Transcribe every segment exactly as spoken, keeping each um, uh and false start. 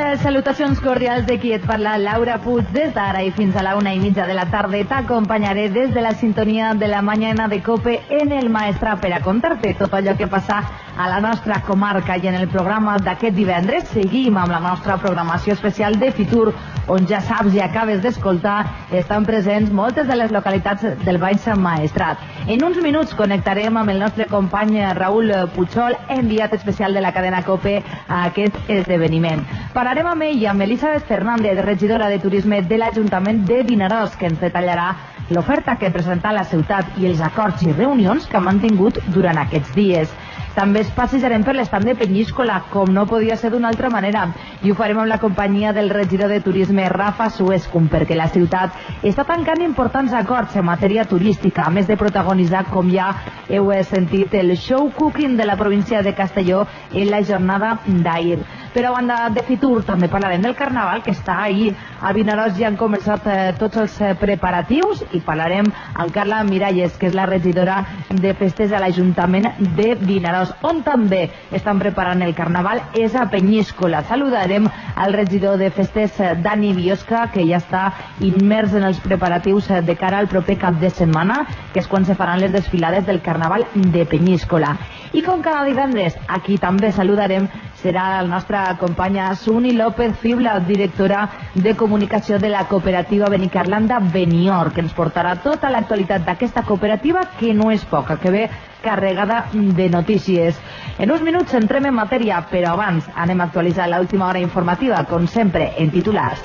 Salutacions cordials de qui et parla, Laura Puig. Des d'ara i fins a la una i mitja de la tarda t'acompanyaré des de la sintonia de la mañana de COPE en el Maestrat per a contar-te tot allò que passa a la nostra comarca. I en el programa d'aquest divendres seguim amb la nostra programació especial de Fitur, on ja saps i acabes d'escoltar, estan presents moltes de les localitats del Baix Maestrat. En uns minuts connectarem amb el nostre company Raül Puigol, enviat especial de la cadena COPE a aquest esdeveniment. Parlarem amb ell, amb Elisabet Fernández, regidora de Turisme de l'Ajuntament de Vinaròs, que ens detallarà l'oferta que presenta la ciutat i els acords i reunions que han mantingut durant aquests dies. També es passejarem per l'estand de Penyíscola, com no podia ser d'una altra manera, i ho farem amb la companyia del regidor de Turisme, Rafa Suescum, perquè la ciutat està tancant importants acords en matèria turística, a més de protagonitzar, com ja heu sentit, el show cooking de la província de Castelló en la jornada d'ahir. Però a banda de Fitur també parlarem del Carnaval, que està ahir. A Vinaròs ja han començat eh, tots els eh, preparatius, i parlarem amb Carla Miralles, que és la regidora de Festes a l'Ajuntament de Vinaròs, on també estan preparant el Carnaval, és a Penyíscola. Saludarem al regidor de Festes, eh, Dani Biosca, que ja està immers en els preparatius eh, de cara al proper cap de setmana, que és quan se faran les desfilades del Carnaval de Penyíscola. I com cada divendres, aquí també saludarem, serà la nostra companya Suni López Fibla, directora de comunicació de la cooperativa Benicarlanda Benior, que ens portarà tota l'actualitat d'aquesta cooperativa, que no és poca, que ve carregada de notícies. En uns minuts entrem en matèria, però abans anem a actualitzar l'última hora informativa, com sempre, en titulars.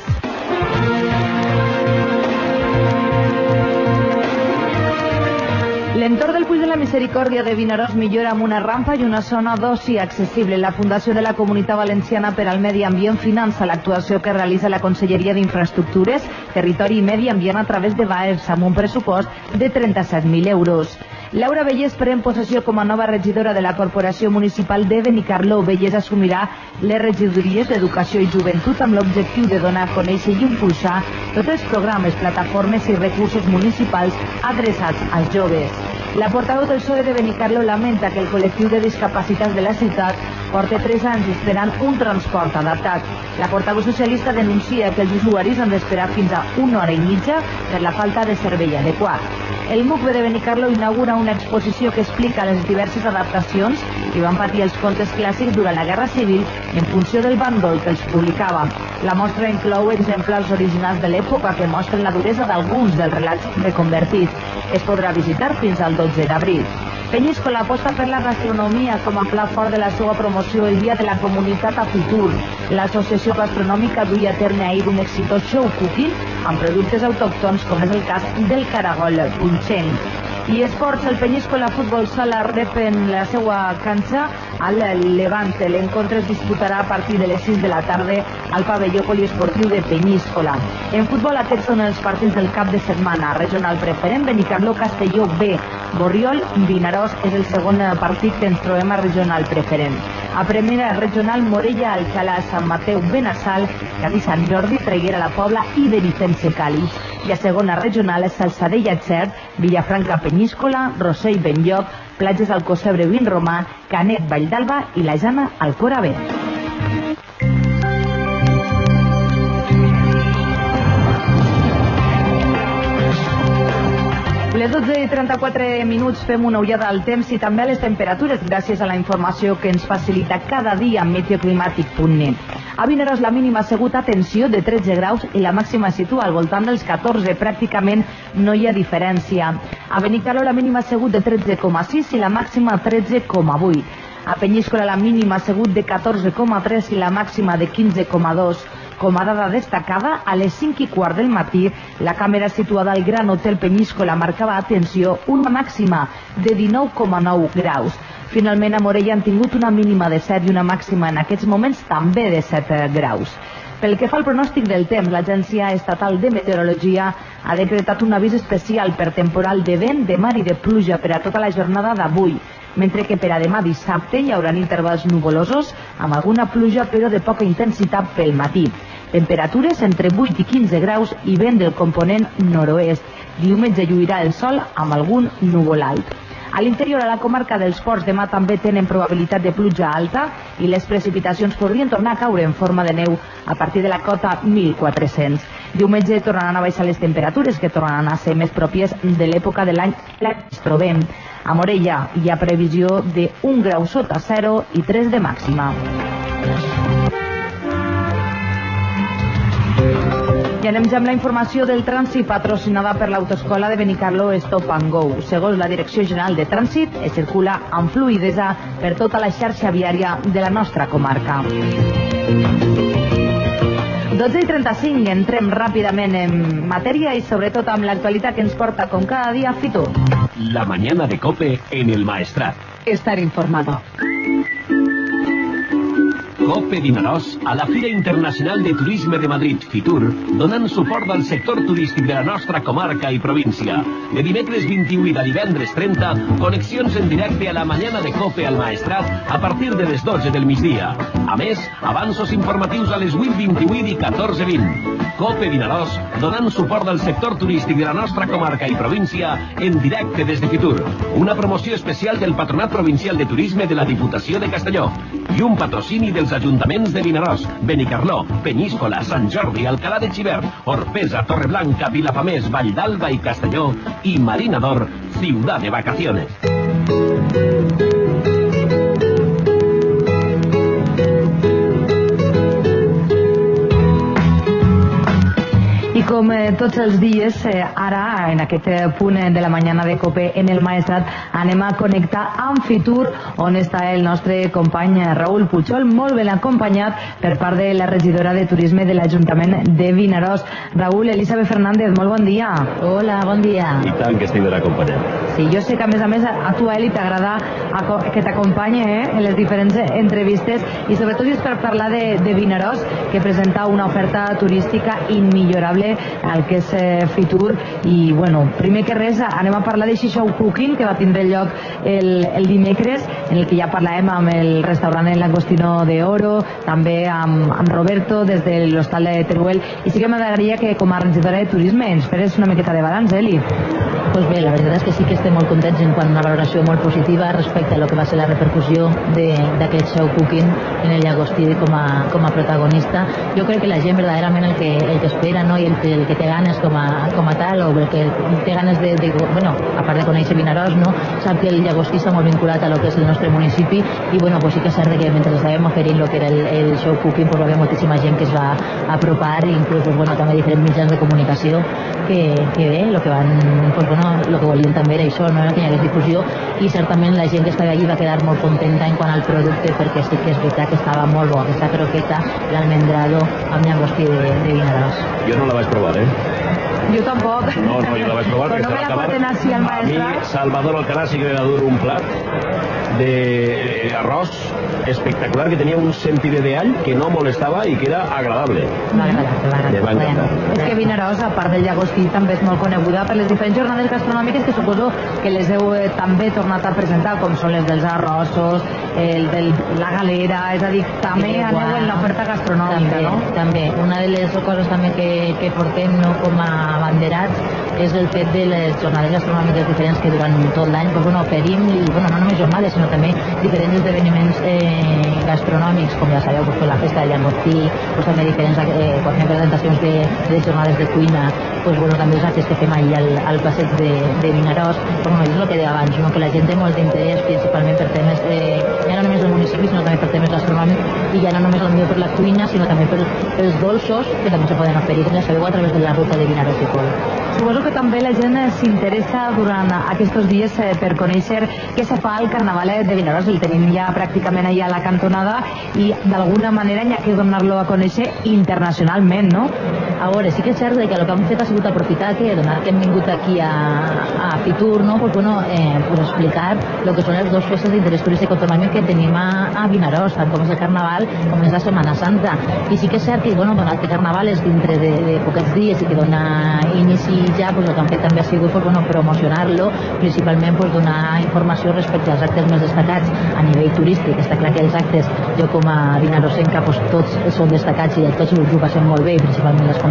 L'entorn del Puig de la Misericòrdia de Vinaròs millora amb una rampa i una zona d'oci accessible. La Fundació de la Comunitat Valenciana per al Medi Ambient finança l'actuació que realitza la Conselleria d'Infraestructures, Territori i Medi Ambient a través de BAERS, amb un pressupost de trenta-set mil euros. Laura Vellès pren possessió com a nova regidora de la Corporació Municipal de Benicarló. Vellès assumirà les regidories d'Educació i Joventut amb l'objectiu de donar a conèixer i impulsar tots els programes, plataformes i recursos municipals adreçats als joves. La portaveu del P S O E de Benicarló lamenta que el col·lectiu de discapacitats de la ciutat porta tres anys esperant un transport adaptat. La portaveu socialista denuncia que els usuaris han d'esperar fins a una hora i mitja per la falta de servei adequat. El M U C B de Benicarló inaugura una exposició que explica les diverses adaptacions que van patir els contes clàssics durant la Guerra Civil en funció del bàndol que els publicava. La mostra inclou exemplars originals de l'època que mostren la duresa d'alguns dels relats reconvertits. Es podrà visitar fins al dotze d'abril. Penyíscola aposta per la gastronomia com a pla fort de la seva promoció el Dia de la Comunitat a Fitur. L'associació gastronòmica duia a terme ahir un exitós show cooking amb productes autòctons, com és el cas del caragol punxent. I esports, el Penyíscola Futbol Sala rep en la seva canxa al Levante. L'encontre es disputarà a partir de les sis de la tarda al pavelló poliesportiu de Penyíscola. En futbol, aquests són els partits del cap de setmana. Regional preferent, Benicarló Castelló B. Borriol, Vinaròs és el segon partit que ens trobem a regional preferent. A primera regional, Morella, Alcalà, Sant Mateu, Benassal, Cadí, Sant Jordi, Traiguera, La Pobla i Benicense, Càlig. I a segona regional és Salzadella, Xert, Villafranca, Penyíscola, Rossell, Benlloc, Platges, Alcocebre, Vinromà, Canet, Valldalba i la Jana, Alcora B. Les dotze i trenta-quatre minuts fem una ullada al temps i també a les temperatures gràcies a la informació que ens facilita cada dia meteoclimàtic punt net. A Vinaròs la mínima ha sigut, atenció, de tretze graus i la màxima situa al voltant dels catorze, pràcticament no hi ha diferència. A Benicarló la mínima ha sigut de tretze coma sis i la màxima tretze coma vuit. A Penyíscola la mínima ha sigut de catorze coma tres i la màxima de quinze coma dos. Com a dada destacada, a les cinc i quart del matí, la càmera situada al Gran Hotel Penyíscola marcava, atenció, una màxima de dinou coma nou graus. Finalment, a Morella han tingut una mínima de set i una màxima en aquests moments també de set graus. Pel que fa al pronòstic del temps, l'Agència Estatal de Meteorologia ha decretat un avís especial per temporal de vent, de mar i de pluja per a tota la jornada d'avui, mentre que per a demà dissabte hi haurà intervals nuvolosos amb alguna pluja però de poca intensitat pel matí. Temperatures entre vuit i quinze graus i vent del component nord-oest. Diumenge lluirà el sol amb algun núvol alt. A l'interior, a la comarca dels Ports, demà també tenen probabilitat de pluja alta i les precipitacions podrien tornar a caure en forma de neu a partir de la cota mil quatre-cents. Diumenge tornaran a baixar les temperatures, que tornaran a ser més pròpies de l'època de l'any que ens trobem. A Morella hi ha previsió de un grau sota zero i tres de màxima. I anem ja amb la informació del trànsit patrocinada per l'autoescola de Benicarló Stop and Go. Segons la Direcció General de Trànsit, es circula amb fluïdesa per tota la xarxa viària de la nostra comarca. dotze i trenta-cinc, entrem ràpidament en matèria i sobretot amb l'actualitat que ens porta com cada dia Fitur. La mañana de COPE en el Maestrat. Estar informado. COPE Vinaròs a la Fira Internacional de Turisme de Madrid, Fitur, donant suport al sector turístic de la nostra comarca i província. De dimecres vint-i-vuit a divendres trenta, connexions en directe a la mañana de COPE al Maestrat a partir de les dotze del migdia. A més, avanços informatius a les vuit vint-i-vuit i catorze vint. COPE Vinaròs, donant suport al sector turístic de la nostra comarca i província en directe des de Fitur. Una promoció especial del Patronat Provincial de Turisme de la Diputació de Castelló i un patrocini dels ajuntaments de Vinaròs, Benicarló, Penyíscola, Sant Jordi, Alcalá de Xivert, Orpesa, Torreblanca, Vilafamés, Vall d'Alba i Castelló i Marina d'Or, Ciudad de Vacaciones. I com eh, tots els dies, eh, ara, en aquest eh, punt de la mañana de COPE en el Maestrat, anem a connectar amb Fitur, on està el nostre company Raül Puchol, molt ben acompanyat per part de la regidora de Turisme de l'Ajuntament de Vinaròs. Raül, Elisabet Fernández, molt bon dia. Hola, bon dia. I tant que estic ben acompanyat. Sí, jo sé que a més a més a tu, Eli, t'agrada que t'acompanyi eh, en les diferents entrevistes i sobretot és per parlar de, de Vinaròs, que presenta una oferta turística immillorable al que és eh, Fitur. I bueno, primer que res anem a parlar de show cooking que va tindre lloc el, el dimecres, en el que ja parlàvem amb el restaurant El Langostino de Oro, també amb, amb Roberto des de l'hostal de Teruel, i sí que m'agradaria que com a regidora de Turisme ens feres una miqueta de balanç, Eli. Pues bé, la veritat és que sí que estem molt contents en quant a una valoració molt positiva respecte a lo que va ser la repercussió d'aquest show cooking en el Llagostí com a, com a protagonista. Jo crec que la gent verdaderament el que, el que espera, no? I el, el que té ganes com a, com a tal, o el que té ganes de, de, bueno, a part de conèixer Vinaròs, no? Sap que el Llagostí està molt vinculat a lo que és el nostre municipi i bueno, pues sí que és cert que mentre estàvem oferint lo que era el, el show cooking, pues va haver moltíssima gent que es va apropar, i inclús pues, bueno, també diferents mitjans de comunicació que, que bé, lo que van, pues bueno, lo que volien també era això, no? Era que hi hagués difusió, i certament la gent que estava allí va quedar molt contenta en quant al producte, perquè sí que és veritat que estava molt bo aquesta croqueta, l'almendrado amb llagostí de, de Vinaròs. Jo no la vaig provar, eh? Jo tampoc. No, no, jo la vaig provar. Però no me la porten així al Maestrat. A mi, Salvador Alcaraz sí que me va dur un plat de arroz espectacular que tenia un sentido de all que no molestava i que era agradable. Va agradar, va agradar. És que Vinaròs, a part del llagostí, també és molt coneguda per les diferents jornades gastronòmiques que suposo que les heu eh, també tornat a presentar, com són les dels arrossos, el de la galera, és a dir, també aneu en l'oferta gastronòmica, també, no? També. Una de les coses també que, que portem, no, com a abanderats és el fet de les jornades gastronòmiques diferents que durant tot l'any pues, bueno, oferim, i bueno, no només jornades, sinó també diferents esdeveniments eh, gastronòmics, com ja sabeu, pues, la festa de llagostí, pues, també diferents eh, quan fem presentacions de, de jornades de cuina, pues, bueno, també els actes que fem allà al, al passeig de, de Vinaròs. Pues, bueno, és el que deia abans, no? Que la gent té molt d'interès principalment per temes, eh, ja no només del municipi, sinó també per temes gastronòmics, i ja no només potser per la cuina, sinó també per, pels dolços que també se poden oferir, com ja sabeu, a través de la ruta de Vinaròs i Col. Suposo que també la gent s'interessa durant aquests dies eh, per conèixer què se fa al Carnaval de Vinaròs. El tenim ja pràcticament allà a la cantonada i d'alguna manera hi ha que donar-lo a conèixer internacionalment, no? A veure, sí que és cert que el que hem fet ha sigut aprofitar que, donat que hem vingut aquí a, a Fitur, no? Pues, bueno, eh, pues explicar el que són les dues festes d'interès turístic autonòmic que tenim a, a Vinaròs, tant com és el Carnaval com és la Setmana Santa. I sí que és cert que, bueno, donat que Carnaval és dintre de, de poquets dies i que dona inici ja, pues, el que han fet també ha sigut pues, bueno, promocionar-lo, principalment pues, donar informació respecte als actes més destacats a nivell turístic. Està clar que els actes, jo com a vinarosenca, pues, tots són destacats i tots ho passem molt bé, principalment les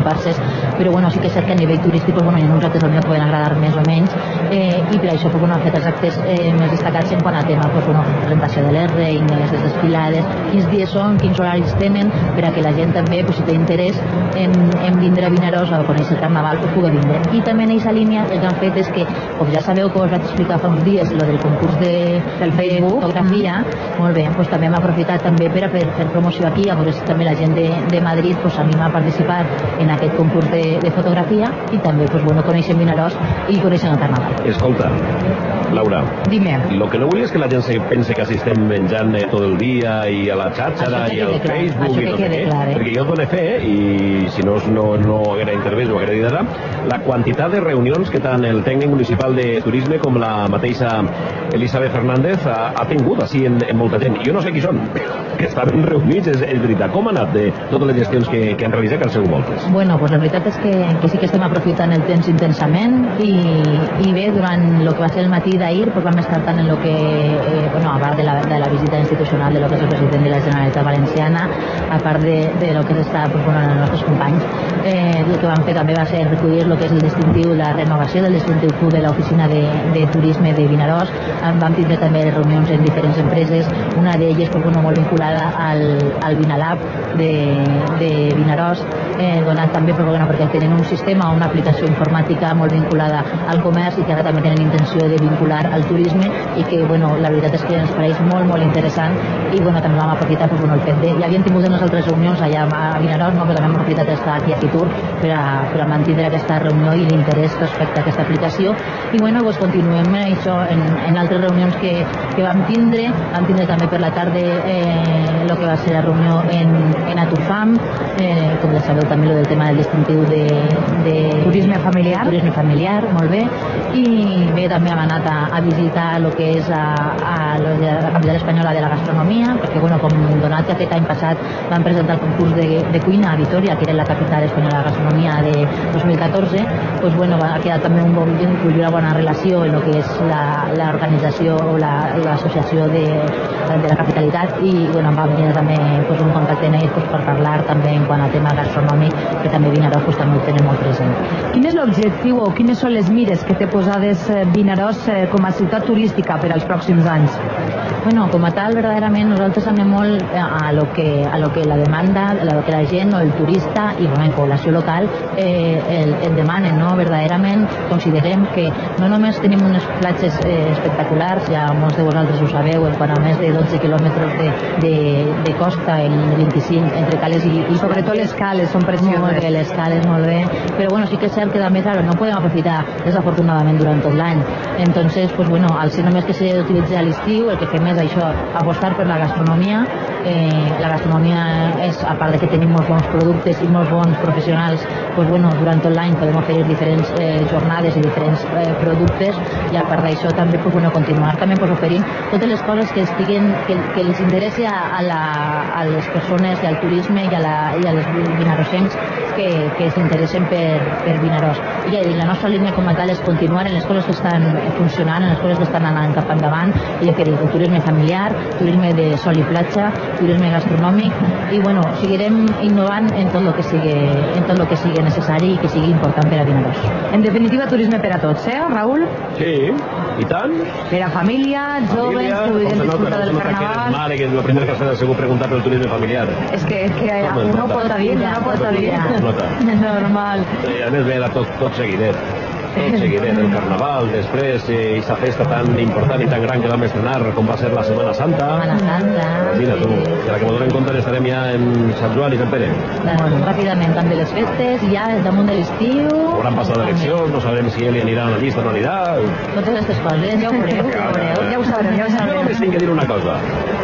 comparses, però bueno, sí que és cert que a nivell turístic pues, bueno, hi ha uns actes que poden agradar més o menys, eh, i per això pues, bueno, han fet els actes eh, més destacats en quant a tema, pues, bueno, presentació de les reines, les desfilades, quins dies són, quins horaris tenen, per a que la gent també, pues, si té interès en, en vindre a Vinaròs o conèixer el Carnaval, pues, pugui vindre. I també en aquesta línia el que han fet és que, com ja sabeu que us vaig explicar fa uns dies, lo del concurs de, del Facebook, fotografia, mm. molt bé, pues, també hem aprofitat també per a fer, fer promoció aquí, a veure si també la gent de, de Madrid pues, anima a participar en aquest concurs de, de fotografia i també pues, bueno, coneixen Vinaròs i coneixen el Carnaval. Escolta, Laura, dime. Lo que no vull és que la gent se pense que si estem menjant eh, tot el dia i a la xàtxara i al clar. Facebook i no sé què, clar, eh? Perquè jo dono fe i si no no, no haguera intervès o haguera dit ara, la quantitat de reunions que tant el tècnic municipal de turisme com la mateixa Elisabet Fernández ha, ha tingut així en, en molta gent. Jo no sé qui són, que estaven reunits, és, és veritat. Com ha anat de totes les gestions que, que han realitzat que al seu voltes? Bueno, pues la veritat és que, que sí que estem aprofitant el temps intensament i, i bé, durant el que va ser el matí d'ahir pues vam estar tant en lo que, eh, bueno, a part de la, de la visita institucional de lo que és el president de la Generalitat Valenciana, a part de, de lo que està pues, bueno, els nostres companys, eh, el que vam fer també va ser recollir lo que és el distintiu, la renovació del distintiu Q de l'oficina de, de turisme de Vinaròs. Vam tindre també reunions en diferents empreses, una d'elles pues, bueno, molt vinculada al, al Vinalab de, de Vinaròs, eh, donat també pues, bueno, perquè tenen un sistema, una aplicació informàtica molt vinculada al comerç i que ara també tenen intenció de vincular al turisme i que bueno, la veritat és que ens pareix molt molt interessant i bueno, també vam aprofitar pues, bueno, el fet de, ja havíem tingut unes altres reunions allà a Vinaròs, no? Però també hem aprofitat d'estar aquí a Fitur per a, per a mantenir aquesta reunió i l'interès respecte a aquesta aplicació i bueno, pues, continuem això en, en altres reunions que, que vam tindre vam tindre també per la tarda eh, el que va ser la reunió en, en Aturfam, eh, com ja sabeu també lo del tema del distintiu de, de turisme familiar turisme familiar, molt bé, i bé també hem anat a, a visitar el que és a, a, a la capital espanyola de la gastronomia, perquè bueno, com donat que aquest any passat van presentar el concurs de, de cuina a Vitoria, que era la capital espanyola de la gastronomia de dos mil catorze, pues bueno, va quedar també un bon, una bona relació en el que és l'organització o l'associació la, de, de la capitalitat i bueno, vam tenir també pues, un contacte en ells pues, per parlar també en quant a tema gastronòmic, que també Vinaròs pues, també ho tenen molt present. Quin és l'objectiu o quines són les mires que té posades Vinaròs com a ciutat turística per als pròxims anys? Bueno, com a tal, verdaderament, nosaltres anem molt a lo que, a lo que la demanda, a lo que la gent o el turista i bueno, la població local eh, el, el demanen, no? Verdaderament considerem que no només tenim unes platges eh, espectaculars, ja molts de vosaltres ho sabeu, en quant a més de dotze quilòmetres de, de, de costa en vint-i-cinc, entre cales i... i sobretot les cales són precioses. Molt bé, les cales, molt bé, però bueno, sí que és cert que també, claro, no podem aprofitar desafortunadament durant tot l'any. Entonces, pues bueno, al ser només que s'utilitza a l'estiu, el que fem és això, apostar per la gastronomia. Eh, la gastronomia és, a part de que tenim molts bons productes i molts bons professionals, pues bueno, durant tot l'any podem oferir diferents eh, jornades i diferents eh, productes i a part d'això també pues, bueno, continuar també pues, oferint totes les coses que estiguen, que, que els interessi a, a, la, a les persones i al turisme i a, la, i a les vinarossencs que, que s'interessen per, per Vinaròs. I la nostra línia com a tal és continuar en les coses que estan funcionant, en les coses que estan anant cap endavant, i ja que dic, turisme familiar, turisme de sol i platja, turisme gastronòmic, i bueno, seguirem innovant en tot el que sigui, en tot el que sigui necessari i que sigui important per a Vinaròs. En definitiva, turisme per a tots, eh, Raül? Sí, i tant. Per a família, joves, que vulguin disfrutar del Carnaval. Mare, que és la primera que s'ha segur preguntar pel turisme familiar. És que, és que no pot dir, no pot dir. Normal. I a més ve tot, tot seguidet. Tot seguidet, el Carnaval, després eh, aquesta festa tan important i tan gran que vam estrenar com va ser la Setmana Santa. Setmana Santa. Mira tu, que la que m'ho donen compte estarem ja en Sant Joan i Sant Pere. Bueno, ràpidament, també les festes, ja damunt de l'estiu. Hauran passat eleccions, no sabem si ell anirà a la llista o no anirà. Totes aquestes coses, ja ho veureu, ja ho veureu. Ja ho sabrem, ja ho sabrem. Jo només tinc que dir una cosa.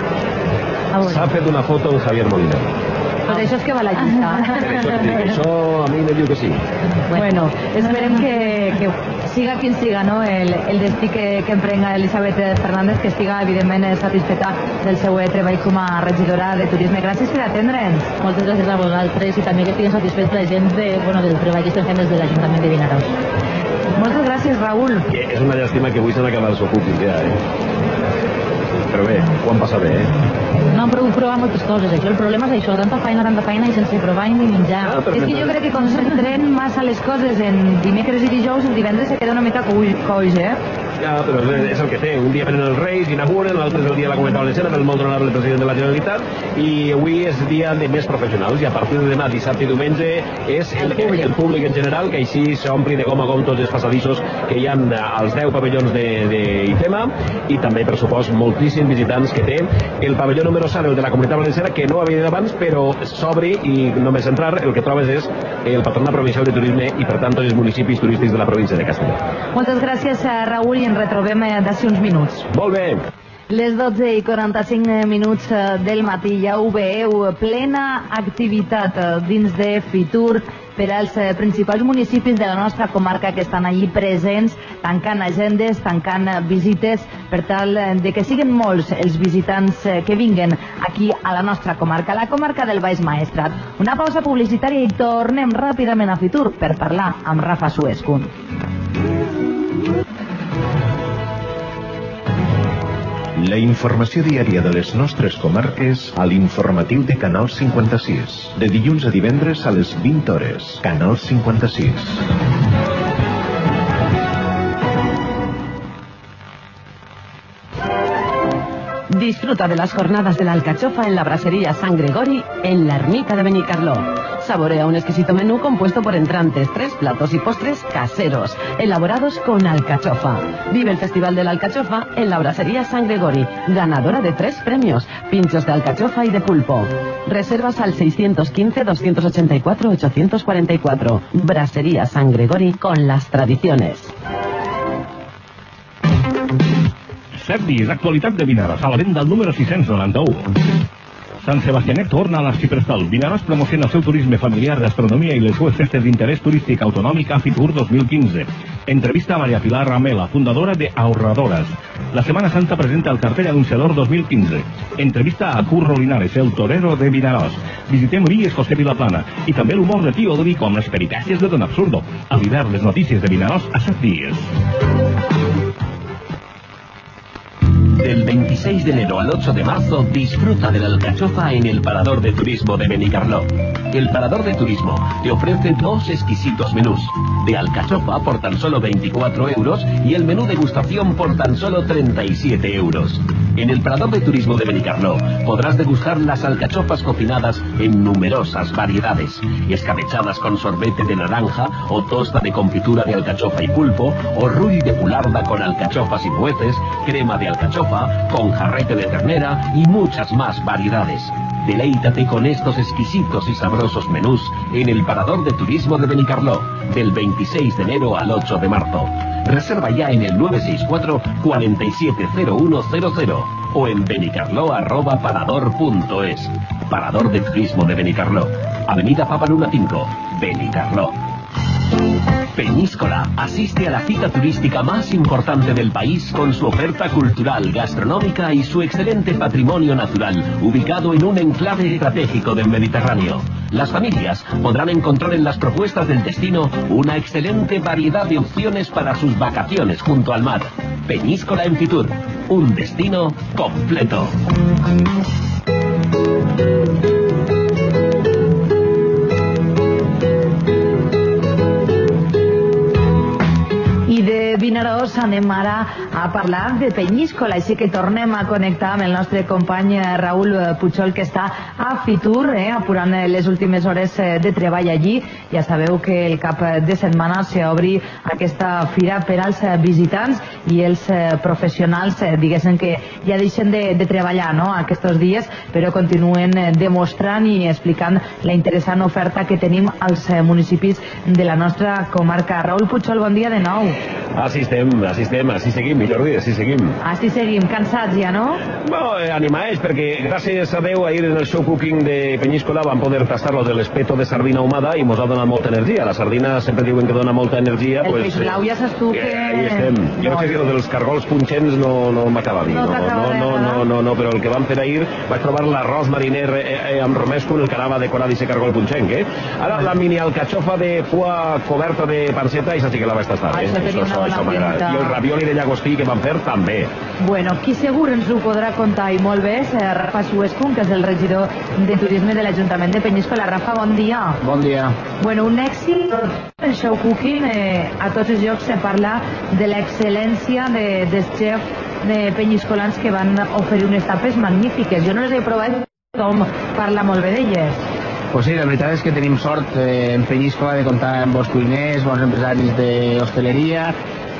S'ha fet una foto amb Javier Molina. Pues això és que va la llista. Això, això a mi me diu que sí. Bueno, esperem que, que siga quien siga, ¿no? El, el destí que, que emprenga Elisabet Fernández, que estiga evidentment satisfeta del seu treball com a regidora de turisme. Gràcies per atendre'ns. Moltes gràcies a vosaltres i també que estiguen satisfets la gent de, bueno, del treball que estem fent des de l'Ajuntament de Vinaròs. Moltes gràcies, Raül. Que és una llàstima que avui s'han acabat els ocupis ja, eh? Però bé, ho han passat bé, eh? No han pogut provar moltes coses. Aquí el problema és això, tanta feina, tanta feina i sense provar ni menjar. Ah, és que jo crec que concentren massa les coses en dimecres i dijous, el divendres se queda una mica coix, eh? Ja, però és el que té. Un dia venen els Reis, inauguren, l'altre és el dia de la Comunitat Valenciana, del molt honorable president de la Generalitat, i avui és dia de més professionals, i a partir de demà, dissabte i diumenge, és el, el, el públic en general, que així s'ompli de gom a gom tots els passadissos que hi ha als deu pavellons d'IFEMA, i també, per supost, moltíssims visitants que té el pavelló número set, el de la Comunitat Valenciana, que no havia d'abans, però s'obri i només entrar el que trobes és el Patronat Provincial de Turisme i, per tant, tots els municipis turístics de la província de Castelló. Moltes gràcies, Raül, i ens retrobem d'ací uns minuts. Molt bé. Les dotze i quaranta-cinc minuts del matí, ja ho veieu, plena activitat dins de Fitur per als principals municipis de la nostra comarca que estan allí presents, tancant agendes, tancant visites, per tal de que siguin molts els visitants que vinguen aquí a la nostra comarca, la comarca del Baix Maestrat. Una pausa publicitària i tornem ràpidament a Fitur per parlar amb Rafa Suescun. La informació diària de les nostres comarques a l'informatiu de Canal cinquanta-sis. De dilluns a divendres a les vint hores. Canal cinquanta-sis. Disfruta de las jornadas de la alcachofa en la brasería San Gregori en la ermita de Benicarló. Saborea un exquisito menú compuesto por entrantes, tres platos y postres caseros, elaborados con alcachofa. Vive el Festival de la Alcachofa en la brasería San Gregori, ganadora de tres premios, pinchos de alcachofa y de pulpo. Reservas al seiscientos quince, doscientos ochenta y cuatro, ochocientos cuarenta y cuatro. Brasería San Gregori con las tradiciones. set dies, actualitat de Vinaròs, a la venda al número sis-cents noranta-u. Sant Sebastianet torna a l'Arxiprestal. Vinaròs promociona el seu turisme familiar, gastronomia i les seues festes d'interès turístic autonòmic a Fitur dos mil quinze. Entrevista a María Pilar Ramela, fundadora de Ahorradoras. La Semana Santa presenta el cartell anunciador dos mil quinze. Entrevista a Curro Linares, el torero de Vinaròs. Visitem Vies, José Vilaplana. I també l'humor de Tío Dovi com les peripècies de Don Absurdo. A l'hivern, les notícies de Vinaròs a set dies. Del veintiséis de enero al ocho de marzo, disfruta de la alcachofa en el Parador de Turismo de Benicarló. El Parador de Turismo te ofrece dos exquisitos menús. De alcachofa por tan solo veinticuatro euros y el menú degustación por tan solo treinta y siete euros. En el Parador de Turismo de Benicarló podrás degustar las alcachofas cocinadas en numerosas variedades, escabechadas con sorbete de naranja o tosta de confitura de alcachofa y pulpo, o rull de pularda con alcachofas y nueces, crema de alcachofa con jarrete de ternera y muchas más variedades. Deleítate con estos exquisitos y sabrosos menús en el Parador de Turismo de Benicarló, del veintiséis de enero al ocho de marzo. Reserva ya en el nueve seis cuatro, cuatro siete cero uno cero cero o en benicarló arroba parador punto es. Parador de Turismo de Benicarló, Avenida Papa Luna cinco, Benicarló. Peñíscola asiste a la cita turística más importante del país con su oferta cultural, gastronómica y su excelente patrimonio natural, ubicado en un enclave estratégico del Mediterráneo. Las familias podrán encontrar en las propuestas del destino una excelente variedad de opciones para sus vacaciones junto al mar. Peñíscola en Fitur, un destino completo. I de Vinaròs anem ara a parlar de Peñíscola, així que tornem a connectar amb el nostre company Raül Puchol, que està a Fitur, eh, apurant les últimes hores de treball allí. Ja sabeu que el cap de setmana s'obri aquesta fira per als visitants i els professionals, diguéssim que ja deixen de, de treballar, no?, aquests dies, però continuen demostrant i explicant la interessant oferta que tenim als municipis de la nostra comarca. Raül Puchol, bon dia de nou. Així estem, així estem, així seguim, millor dir, així seguim. Així seguim, cansats ja, no? Bueno, eh, animats, perquè gràcies a Déu ahir en el show cooking de Peñíscola vam poder tastar-lo de l'espeto de sardina ahumada i mos ha donat molta energia. La sardina sempre diuen que dona molta energia. El pues, peix blau ja saps tu que... Ahí estem. Jo no sé que dels cargols punxents no, no m'acaba a dir. No, No, no, no, no, no, no, però el que vam fer ahir vaig provar l'arròs mariner eh, eh, amb romesco en el que anava decorat i ser cargol punxenc, eh? Ara la mini alcachofa de cua coberta de panceta, i sí que la vaig tastar, eh? Això tenia una bona pinta. I el ravioli de llagostí que vam fer també. Bueno, qui segur ens ho podrà contar i molt bé és Rafa Suescun, que és el regidor de turisme de l'Ajuntament de Peñíscola. Rafa, bon dia. Bon dia. Bueno, un èxit, el show cooking, eh, a tots els llocs se parla de l'excel·lència de, dels xefs de penyiscolans que van oferir unes tapes magnífiques. Jo no les he provat, tothom parla molt bé d'elles. Pues sí, la veritat és que tenim sort eh, en Peñíscola de comptar amb bons cuiners, bons empresaris d'hostaleria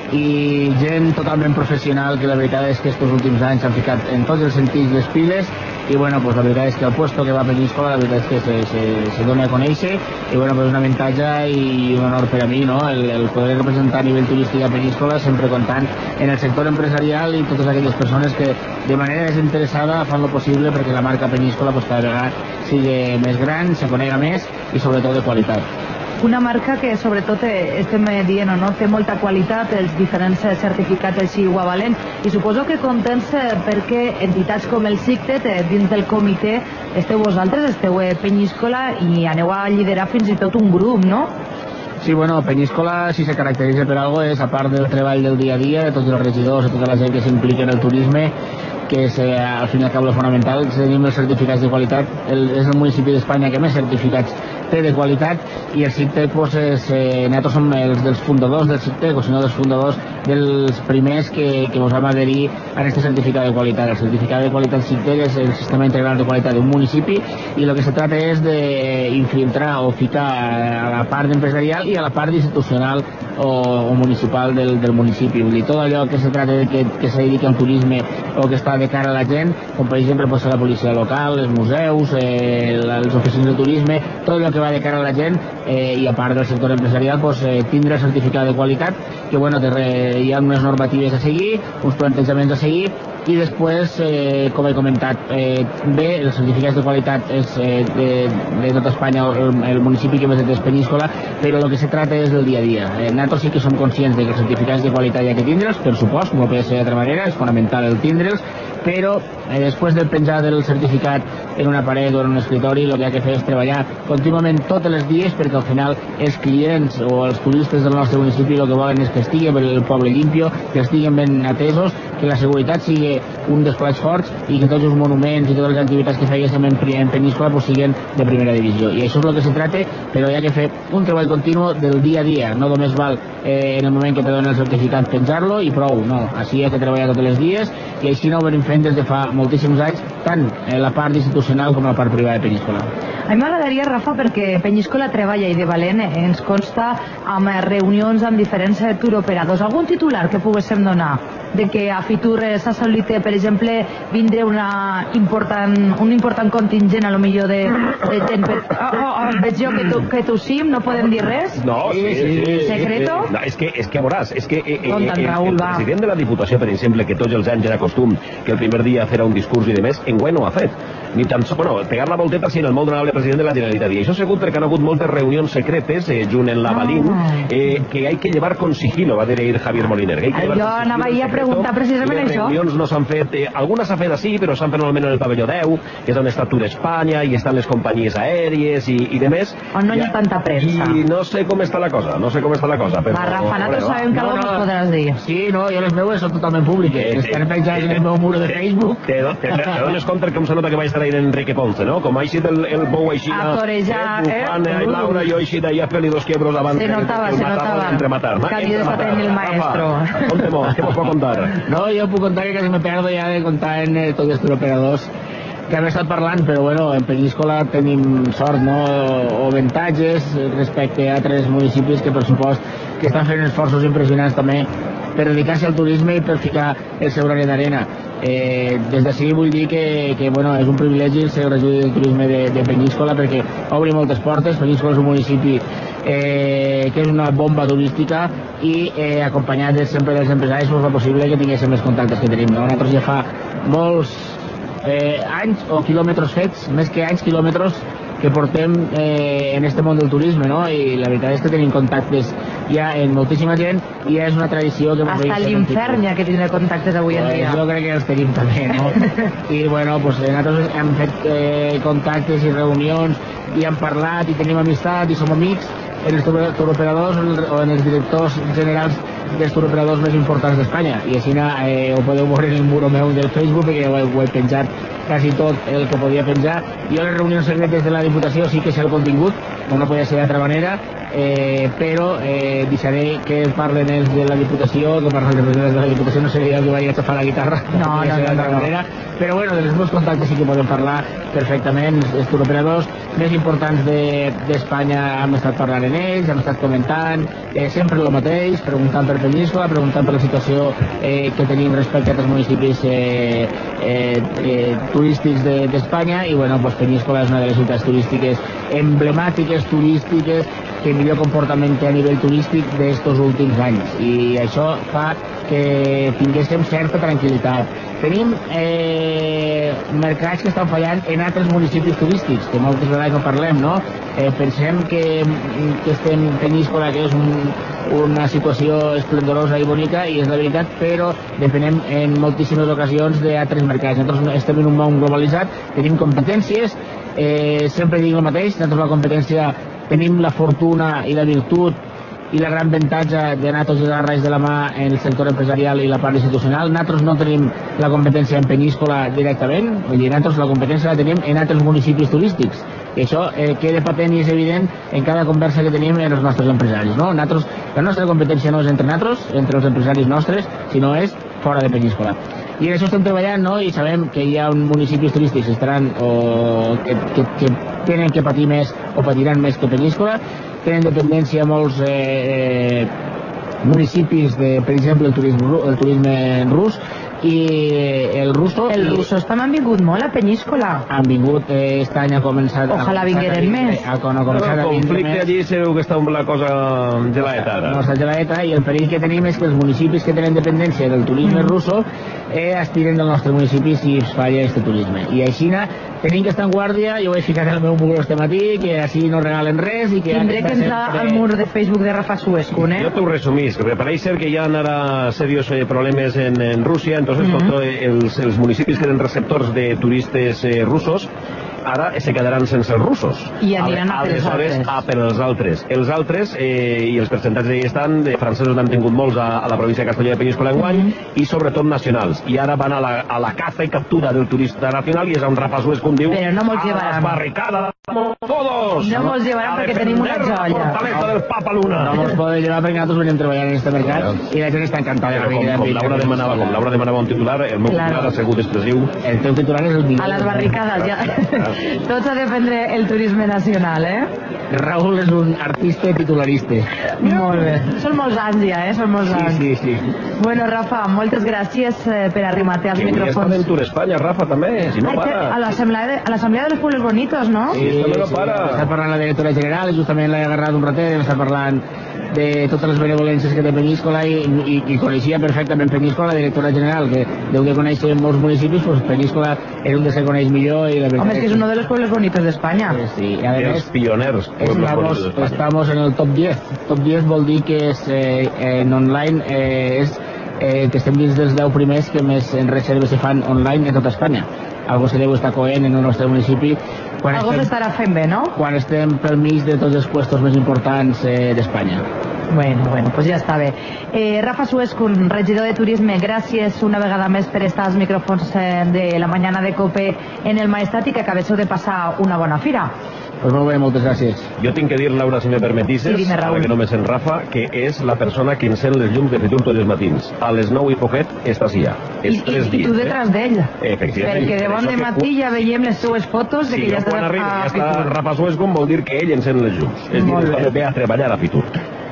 i gent totalment professional que la veritat és que estos últims anys s'han ficat en tots els sentits les piles i bueno, pues la veritat és que el puesto que va a Peñíscola la veritat és que se, se, se dona a conèixer i bueno, pues un avantatge i un honor per a mi, no? El, el poder representar a nivell turístic a Peñíscola sempre comptant en el sector empresarial i totes aquelles persones que de manera desinteressada fan lo possible perquè la marca Peñíscola pues, cada vegada sigui més gran, se conega més i sobretot de qualitat. Una marca que sobretot estem dient, no? Té molta qualitat, els diferents certificats així ho avalen i suposo que contents perquè entitats com el CICTET dins del comitè esteu vosaltres, esteu a Peñíscola i aneu a liderar fins i tot un grup, no? Sí, bueno, Peñíscola si se caracteritza per algo és, a part del treball del dia a dia, de tots els regidors, de tota la gent que s'implica en el turisme, que és eh, al fin i al cap lo fonamental, tenim els certificats de qualitat, el, és el municipi d'Espanya que més certificats té de qualitat i el CICTEC pues, és, eh, nosaltres som els dels fundadors del CICTEC, o si no dels fundadors dels primers que, que us vam adherir a aquest certificat de qualitat. El certificat de qualitat CICTEC és el sistema integral de qualitat d'un municipi i el que se trata és d'infiltrar o ficar a la part empresarial i a la part institucional o, o municipal del, del municipi. Vull dir, tot allò que se trata de que, que se dedica al turisme o que està de cara a la gent, com per exemple pot ser la policia local, els museus, eh, les oficines de turisme, tot allò que va de cara a la gent eh, i a part del sector empresarial pues, eh, tindre el certificat de qualitat que bueno, te re, hi ha unes normatives a seguir, uns plantejaments a seguir i després, eh, com he comentat, eh, bé, els certificats de qualitat és eh, de, de tot Espanya el, el municipi que més té és Peñíscola, però el que se trata és del dia a dia. Eh, nosaltres sí que som conscients de que els certificats de qualitat hi ha que tindre'ls, per supost, no pot ser d'altra manera, és fonamental el tindre'ls, però eh, després de penjar del certificat en una paret o en un escritori, el que ha que fer és treballar contínuament tots els dies perquè al final els clients o els turistes del nostre municipi el que volen és que estigui el poble limpio, que estiguin ben atesos, que la seguretat sigui un dels plats forts i que tots els monuments i totes les activitats que fèiem en, en Peñíscola pues, siguin de primera divisió. I això és el que se trata, però hi ha que fer un treball continu del dia a dia. No només val eh, en el moment que te donen el certificat penjar-lo i prou, no. Així hi ha que treballar tots els dies i així no ho venim fent des de fa moltíssims anys, tant en la part institucional com en la part privada de Peñíscola. A mi m'agradaria, Rafa, perquè Peñíscola treballa i de valent ens consta amb reunions amb diferents turoperadors. Algun titular que poguéssim donar de que a Fitur s'ha assolit, per exemple, vindre una important, un important contingent a lo millor de, de gent. Per... Oh, oh, oh, veig jo que tu, que tu sí, no podem dir res? No, sí, sí, sí. ¿Secreto? Sí, sí. No, és que, és que veuràs, és que eh, eh, Conta'n, Raül, el va. president de la Diputació, per exemple, que tots els anys era costum que el primer dia fera un discurs i de més, enguany no ho ha fet. Ni tan sols, bueno, pegar la volteta sin el molt honorable president de la Generalitat. I això ha sigut perquè han hagut moltes reunions secretes, eh, junt en la Balín, eh, que hay que llevar con sigilo, va dir ahir Moliner. Que jo anava ahir a preguntar precisament això. Les reunions no s'han fet, eh, algunes s'han fet així, però s'han fet normalment en el pavelló deu, que és on està Tour Espanya, i estan les companyies aèries i, i de més. On no hi ha tanta premsa. I no sé com està la cosa, no sé com està la cosa. Però, va, Rafa, nosaltres sabem que no, algú no, ens podràs dir. Sí, no, jo les meues són totalment públiques. Eh, estan penjades en el meu mur de Facebook. Te, te, te, te dones compte com se nota que va estar ahí en Enrique Ponce, no? Com ha eixit el, el bou així, a torejar, eh? Bufant, eh? Uh. Laura, jo així d'allà fent-li dos quiebros abans. Se notava, se notava. Entre matar. Camí de Satén el maestro. Contem-nos, què mos pot contar? No, jo puc contar que quasi me perdo ja de contar en eh, tots els turoperadors que hem estat parlant, però bueno, en Peñíscola tenim sort, no?, o avantatges respecte a altres municipis que, per supost, que estan fent esforços impressionants també per dedicar-se al turisme i per ficar el seu granet d'arena. Eh, des d'ací vull dir que, que bueno, és un privilegi ser regidor del turisme de, de Peñíscola perquè obri moltes portes. Peñíscola és un municipi eh, que és una bomba turística i eh, acompanyat de, sempre dels empresaris és possible que tinguéssim els contactes que tenim, no? Nosaltres ja fa molts eh, anys o quilòmetres fets, més que anys, quilòmetres que portem eh, en este món del turisme, no? I la veritat és que tenim contactes ja en moltíssima gent i és una tradició que... Hasta l'infern ja que tindrà contactes avui en dia. Jo crec que els tenim també, no? I bueno, pues, nosaltres hem fet eh, contactes i reunions i hem parlat i tenim amistat i som amics en els turoperadors o en els directors generals dels turoperadors més importants d'Espanya i així eh, ho podeu veure en el muro meu del Facebook perquè ho he, ho he penjat quasi tot el que podia penjar. Jo les reunions secretes de la Diputació sí que sé el contingut, com no podia ser d'altra manera, eh, però eh, deixaré que parlen els de la Diputació, que parlen els representants de la Diputació, no seria el que vaig a xafar la guitarra, no, no, no, no, no. manera, però bueno, dels meus contactes sí que podem parlar perfectament, els turoperadors més importants d'Espanya de, hem estat parlant en ells, hem estat comentant, eh, sempre el mateix, preguntant per Peníscola, preguntant per la situació eh, que tenim respecte a altres municipis eh, eh, eh, turístics d'Espanya de, i bueno, pues Peníscola és una de les ciutats turístiques emblemàtiques, turístiques, que millor comportament té a nivell turístic d'estos últims anys i això fa que tinguéssim certa tranquil·litat. Tenim eh, mercats que estan fallant en altres municipis turístics, que moltes vegades no parlem, no? Eh, pensem que, que estem en Peníscola, que és un, una situació esplendorosa i bonica, i és la veritat, però depenem en moltíssimes ocasions d'altres mercats. Nosaltres estem en un món globalitzat, tenim competències, eh, sempre dic el mateix, nosaltres la competència tenim la fortuna i la virtut i la gran avantatge d'anar-nos a raig de la mà en el sector empresarial i la part institucional. Nosaltres no tenim la competència en Peníscola directament, vull dir, nosaltres la competència la tenim en altres municipis turístics. I això eh, queda patent i és evident en cada conversa que tenim amb els nostres empresaris, no? Nosaltres, la nostra competència no és entre nosaltres, entre els empresaris nostres, sinó és fora de Peníscola. I en això estem treballant, no? I sabem que hi ha municipis turístics que estaran o que, que, que tenen que patir més o patiran més que Peníscola, tenen dependència molts eh, municipis de, per exemple, el turisme, el turisme rus i el russo. El russo estan han vingut molt a Peníscola. Han vingut, eh, aquest any ha començat... Ojalà vingueren més. Ha, ha començat el conflicte allí segur que està la cosa gelaeta ara. No està gelaeta i el perill que tenim és que els municipis que tenen dependència del turisme mm. russo eh, aspiren del nostre municipi si es falla aquest turisme. I així tenim que estar en guàrdia, jo ho he ficat en el meu mur este matí, que així no regalen res i que... Tindré que entrar sempre... al mur de Facebook de Rafa Suescun, eh? Jo t'ho resumís, que pareix ser que hi ha ara serios eh, problemes en, en Rússia, entonces mm -hmm. tots els, els municipis que tenen receptors de turistes eh, russos ara se quedaran sense els russos. I aniran a per els altres. A per els altres. Els altres, eh, i els percentatges d'ahí estan, de francesos n'han tingut molts a, a la província de Castelló de Peníscola enguany, mm -hmm. i sobretot nacionals. I ara van a la, a la caza i captura del turista nacional i és on Rafa Suescun diu però no mos llevaran. A las barricadas, todos! No mos llevaran perquè tenim una joia. La fortaleza del Papa Luna. No mos poden llevar perquè nosaltres venim treballant en aquest mercat sí. i la gent està encantada. Però com, com Laura demanava, com Laura demanava un titular, el meu claro. titular ha sigut expressiu. El teu titular és el millor. A les barricades, ja. Tots a defendre el turisme nacional, eh? Raúl és un artista titularista. Molt bé. Són molts anys ja, eh? Són molts anys. Sí, sí, sí. Bueno, Rafa, moltes gràcies eh, per arribar-te als micròfons. I està del Tour Espanya, Rafa, també, si no Ai, para. A l'Assemblea de, de los Pueblos Bonitos, no? Sí, sí, també no para. Sí, està parlant la directora general, justament l'he agarrat un ratet, està parlant de totes les benevolències que té Peníscola i, i, i coneixia perfectament Peníscola, la directora general, que deu de conèixer molts municipis, pues Peníscola és un de se coneix millor. I la Home, és que és uno de los pueblos bonitos d'Espanya. Sí, sí, y además, els pioners. Estamos, estamos en el top diez. Top diez vol dir que és, eh, en online eh, és eh, que estem dins dels deu primers que més reserves se fan online en tota Espanya. Algo se deu estar coent en el nostre municipi. Quan Algo s'estarà fent bé, no? Quan estem pel mig de tots els puestos més importants eh, d'Espanya. Bueno, bueno, pues ja està bé. Eh, Rafa Suescun, regidor de Turisme, gràcies una vegada més per estar als micròfons eh, de la mañana de COPE en el Maestat i que acabéssiu de passar una bona fira. Pues molt bé, moltes gràcies. Jo tinc que dir, Laura, si me permetisses, sí, ara que no me sent Rafa, que és la persona que encén les llums de Fitur tots els matins. A les nou i poquet estàs ja. I, i, dies, i tu detrás eh? d'ell. Efectivament. Perquè de bon de matí ja veiem les seues fotos de sí, que ja està a, arriba, a ja està Rafa Suescun, vol dir que ell encén les llums. És dir, ve a treballar a Fitur.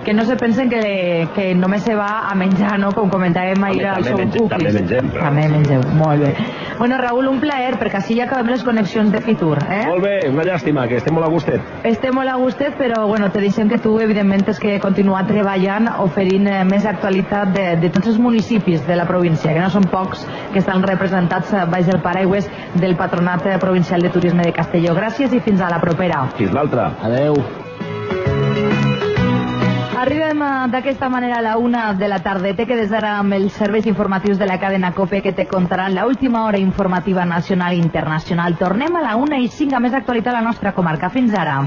que no se pensen que, que només se va a menjar, no? Com comentàvem ahir al seu cookies. També mengem. També mengeu, molt bé. Bueno, Raül, un plaer, perquè així ja acabem les connexions de Fitur, eh? Molt bé, una llàstima, que estem molt a gustet. Estem molt a gustet, però bueno, te deixem que tu, evidentment, has que continuar treballant, oferint eh, més actualitat de, de tots els municipis de la província, que no són pocs, que estan representats baix el paraigües del Patronat Provincial de Turisme de Castelló. Gràcies i fins a la propera. Fins l'altra. Adeu. Arribem d'aquesta manera a la una de la tarda. Te quedes ara amb els serveis informatius de la cadena COPE que te contaran la última hora informativa nacional i internacional. Tornem a la una i cinc a més actualitat a la nostra comarca. Fins ara.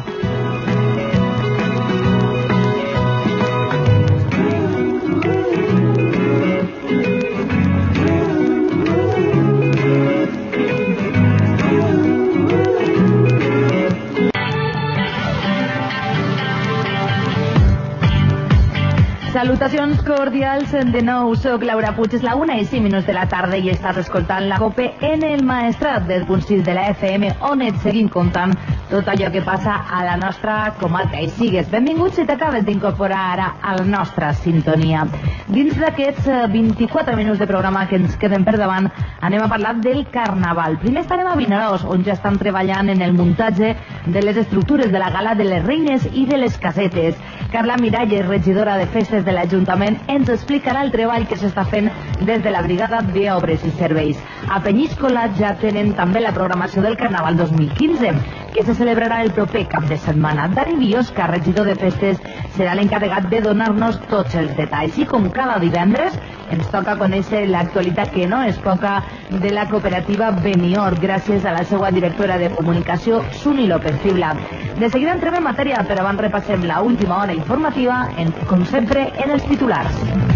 Salutacions cordials de nou, soc Laura Puig, és la una i cinc minuts de la tarda i estàs escoltant la COPE en el Maestrat del punt sis de la F M, on et seguim contant tot allò que passa a la nostra comarca. I sigues benvinguts si t'acabes d'incorporar ara a la nostra sintonia. Dins d'aquests vint-i-quatre minuts de programa que ens queden per davant, anem a parlar del Carnaval. Primer estarem a Vinaròs, on ja estan treballant en el muntatge de les estructures de la Gala de les Reines i de les Casetes. Carla Miralles, regidora de Festes de l'Ajuntament, ens explicarà el treball que s'està fent des de la Brigada d'Obres i Serveis. A Penyíscola ja tenen també la programació del Carnaval dos mil quinze, que se celebrarà el proper cap de setmana. Dani Biosca, regidor de Festes, serà l'encarregat de donar-nos tots els detalls. I com cada divendres, ens toca conèixer l'actualitat que no és poca de la cooperativa Benior, gràcies a la seva directora de comunicació, Suni López Fibla. De seguida entrem en matèria, però abans repassem la última hora informativa, en, com sempre, en els titulars.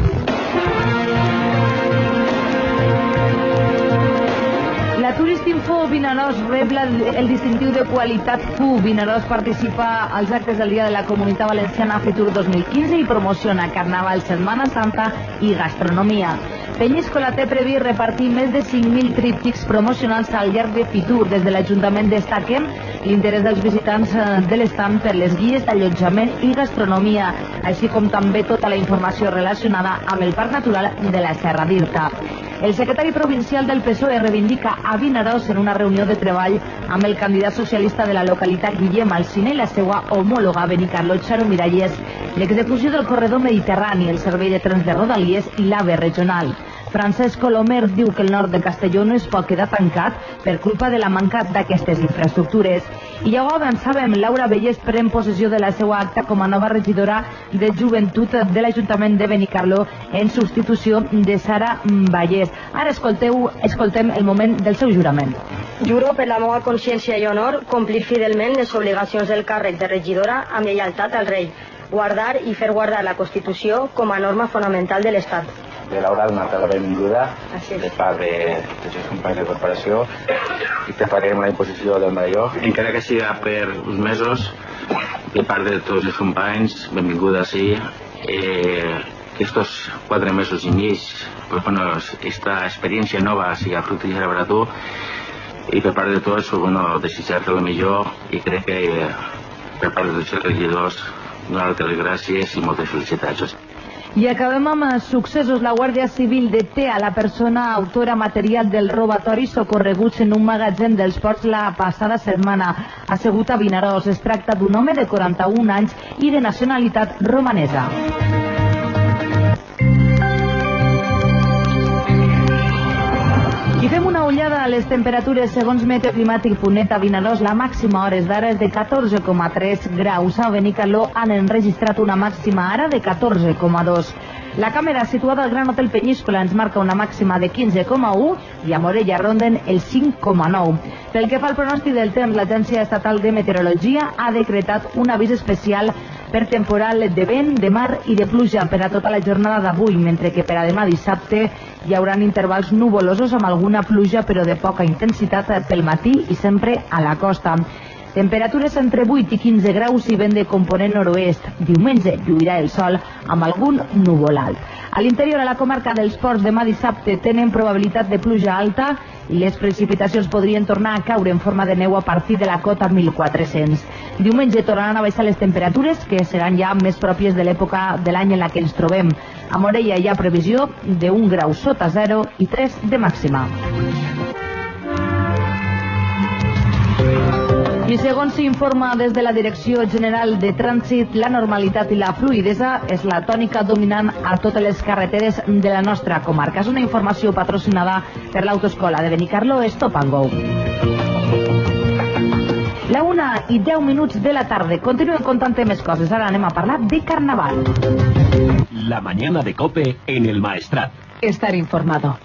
La Turistinfo Vinaròs rep el distintiu de qualitat F U. Vinaròs participa als actes del Dia de la Comunitat Valenciana Fitur dos mil quinze i promociona Carnaval, Setmana Santa i gastronomia. Penyíscola té previst repartir més de cinc mil tríptics promocionals al llarg de Fitur. Des de l'Ajuntament destaquen l'interès dels visitants de l'estand per les guies d'allotjament i gastronomia, així com també tota la informació relacionada amb el Parc Natural de la Serra d'Irta. El secretari provincial del P S O E reivindica a Vinaròs en una reunió de treball amb el candidat socialista de la localitat Guillem Alsina i la seva homòloga Benicarló Charo Miralles l'execució del corredor mediterrani, el servei de trens de Rodalies i l'AVE regional. Francesc Colomer diu que el nord de Castelló no es pot quedar tancat per culpa de la manca d'aquestes infraestructures. I ja ho avançàvem, Laura Vallès pren possessió de la seva acta com a nova regidora de Joventut de l'Ajuntament de Benicarló en substitució de Sara Vallès. Ara escolteu, escoltem el moment del seu jurament. Juro per la meva consciència i honor complir fidelment les obligacions del càrrec de regidora amb lleialtat al rei, guardar i fer guardar la Constitució com a norma fonamental de l'Estat. De Laura, donar-te la benvinguda de part de tots els companys de corporació i preparem la imposició del medalló. Encara que siga per uns mesos, de part de tots els companys, benvinguda sí. Eh, que estos quatre mesos i mig, pues bueno, esta experiencia nova siga fructífera per a tu i per part de tots, bueno, desitjar-te el millor i crec que eh, per part de tots els regidors donar-te les gràcies i moltes felicitats. I acabem amb successos. La Guàrdia Civil deté a la persona autora material del robatori socorreguts en un magatzem dels Ports la passada setmana. Assegut a Vinaròs, es tracta d'un home de quaranta-un anys i de nacionalitat romanesa. I fem una ullada a les temperatures. Segons Meteoclimàtic punt net, a Vinaròs la màxima a hores d'ara és de catorze coma tres graus. A Benicarló han enregistrat una màxima ara de catorze coma dos. La càmera situada al Gran Hotel Penyíscola ens marca una màxima de quinze coma u i a Morella ronden el cinc coma nou. Pel que fa al pronòstic del temps, l'Agència Estatal de Meteorologia ha decretat un avís especial per temporal de vent, de mar i de pluja per a tota la jornada d'avui, mentre que per a demà dissabte hi haurà intervals nuvolosos amb alguna pluja però de poca intensitat pel matí i sempre a la costa. Temperatures entre vuit i quinze graus i vent de component nord-oest. Diumenge lluirà el sol amb algun núvol alt. A l'interior de la comarca dels Ports demà dissabte tenen probabilitat de pluja alta i les precipitacions podrien tornar a caure en forma de neu a partir de la cota mil quatre-cents. Diumenge tornaran a baixar les temperatures, que seran ja més pròpies de l'època de l'any en la que ens trobem. A Morella hi ha previsió d'un grau sota zero i tres de màxima. I segons s'informa des de la Direcció General de Trànsit, la normalitat i la fluïdesa és la tònica dominant a totes les carreteres de la nostra comarca. És una informació patrocinada per l'Autoescola de Benicarló, Stop and Go. La una i deu minuts de la tarda. Continuem contant més coses. Ara anem a parlar de Carnaval. La mañana de COPE en el Maestrat. Estar informado.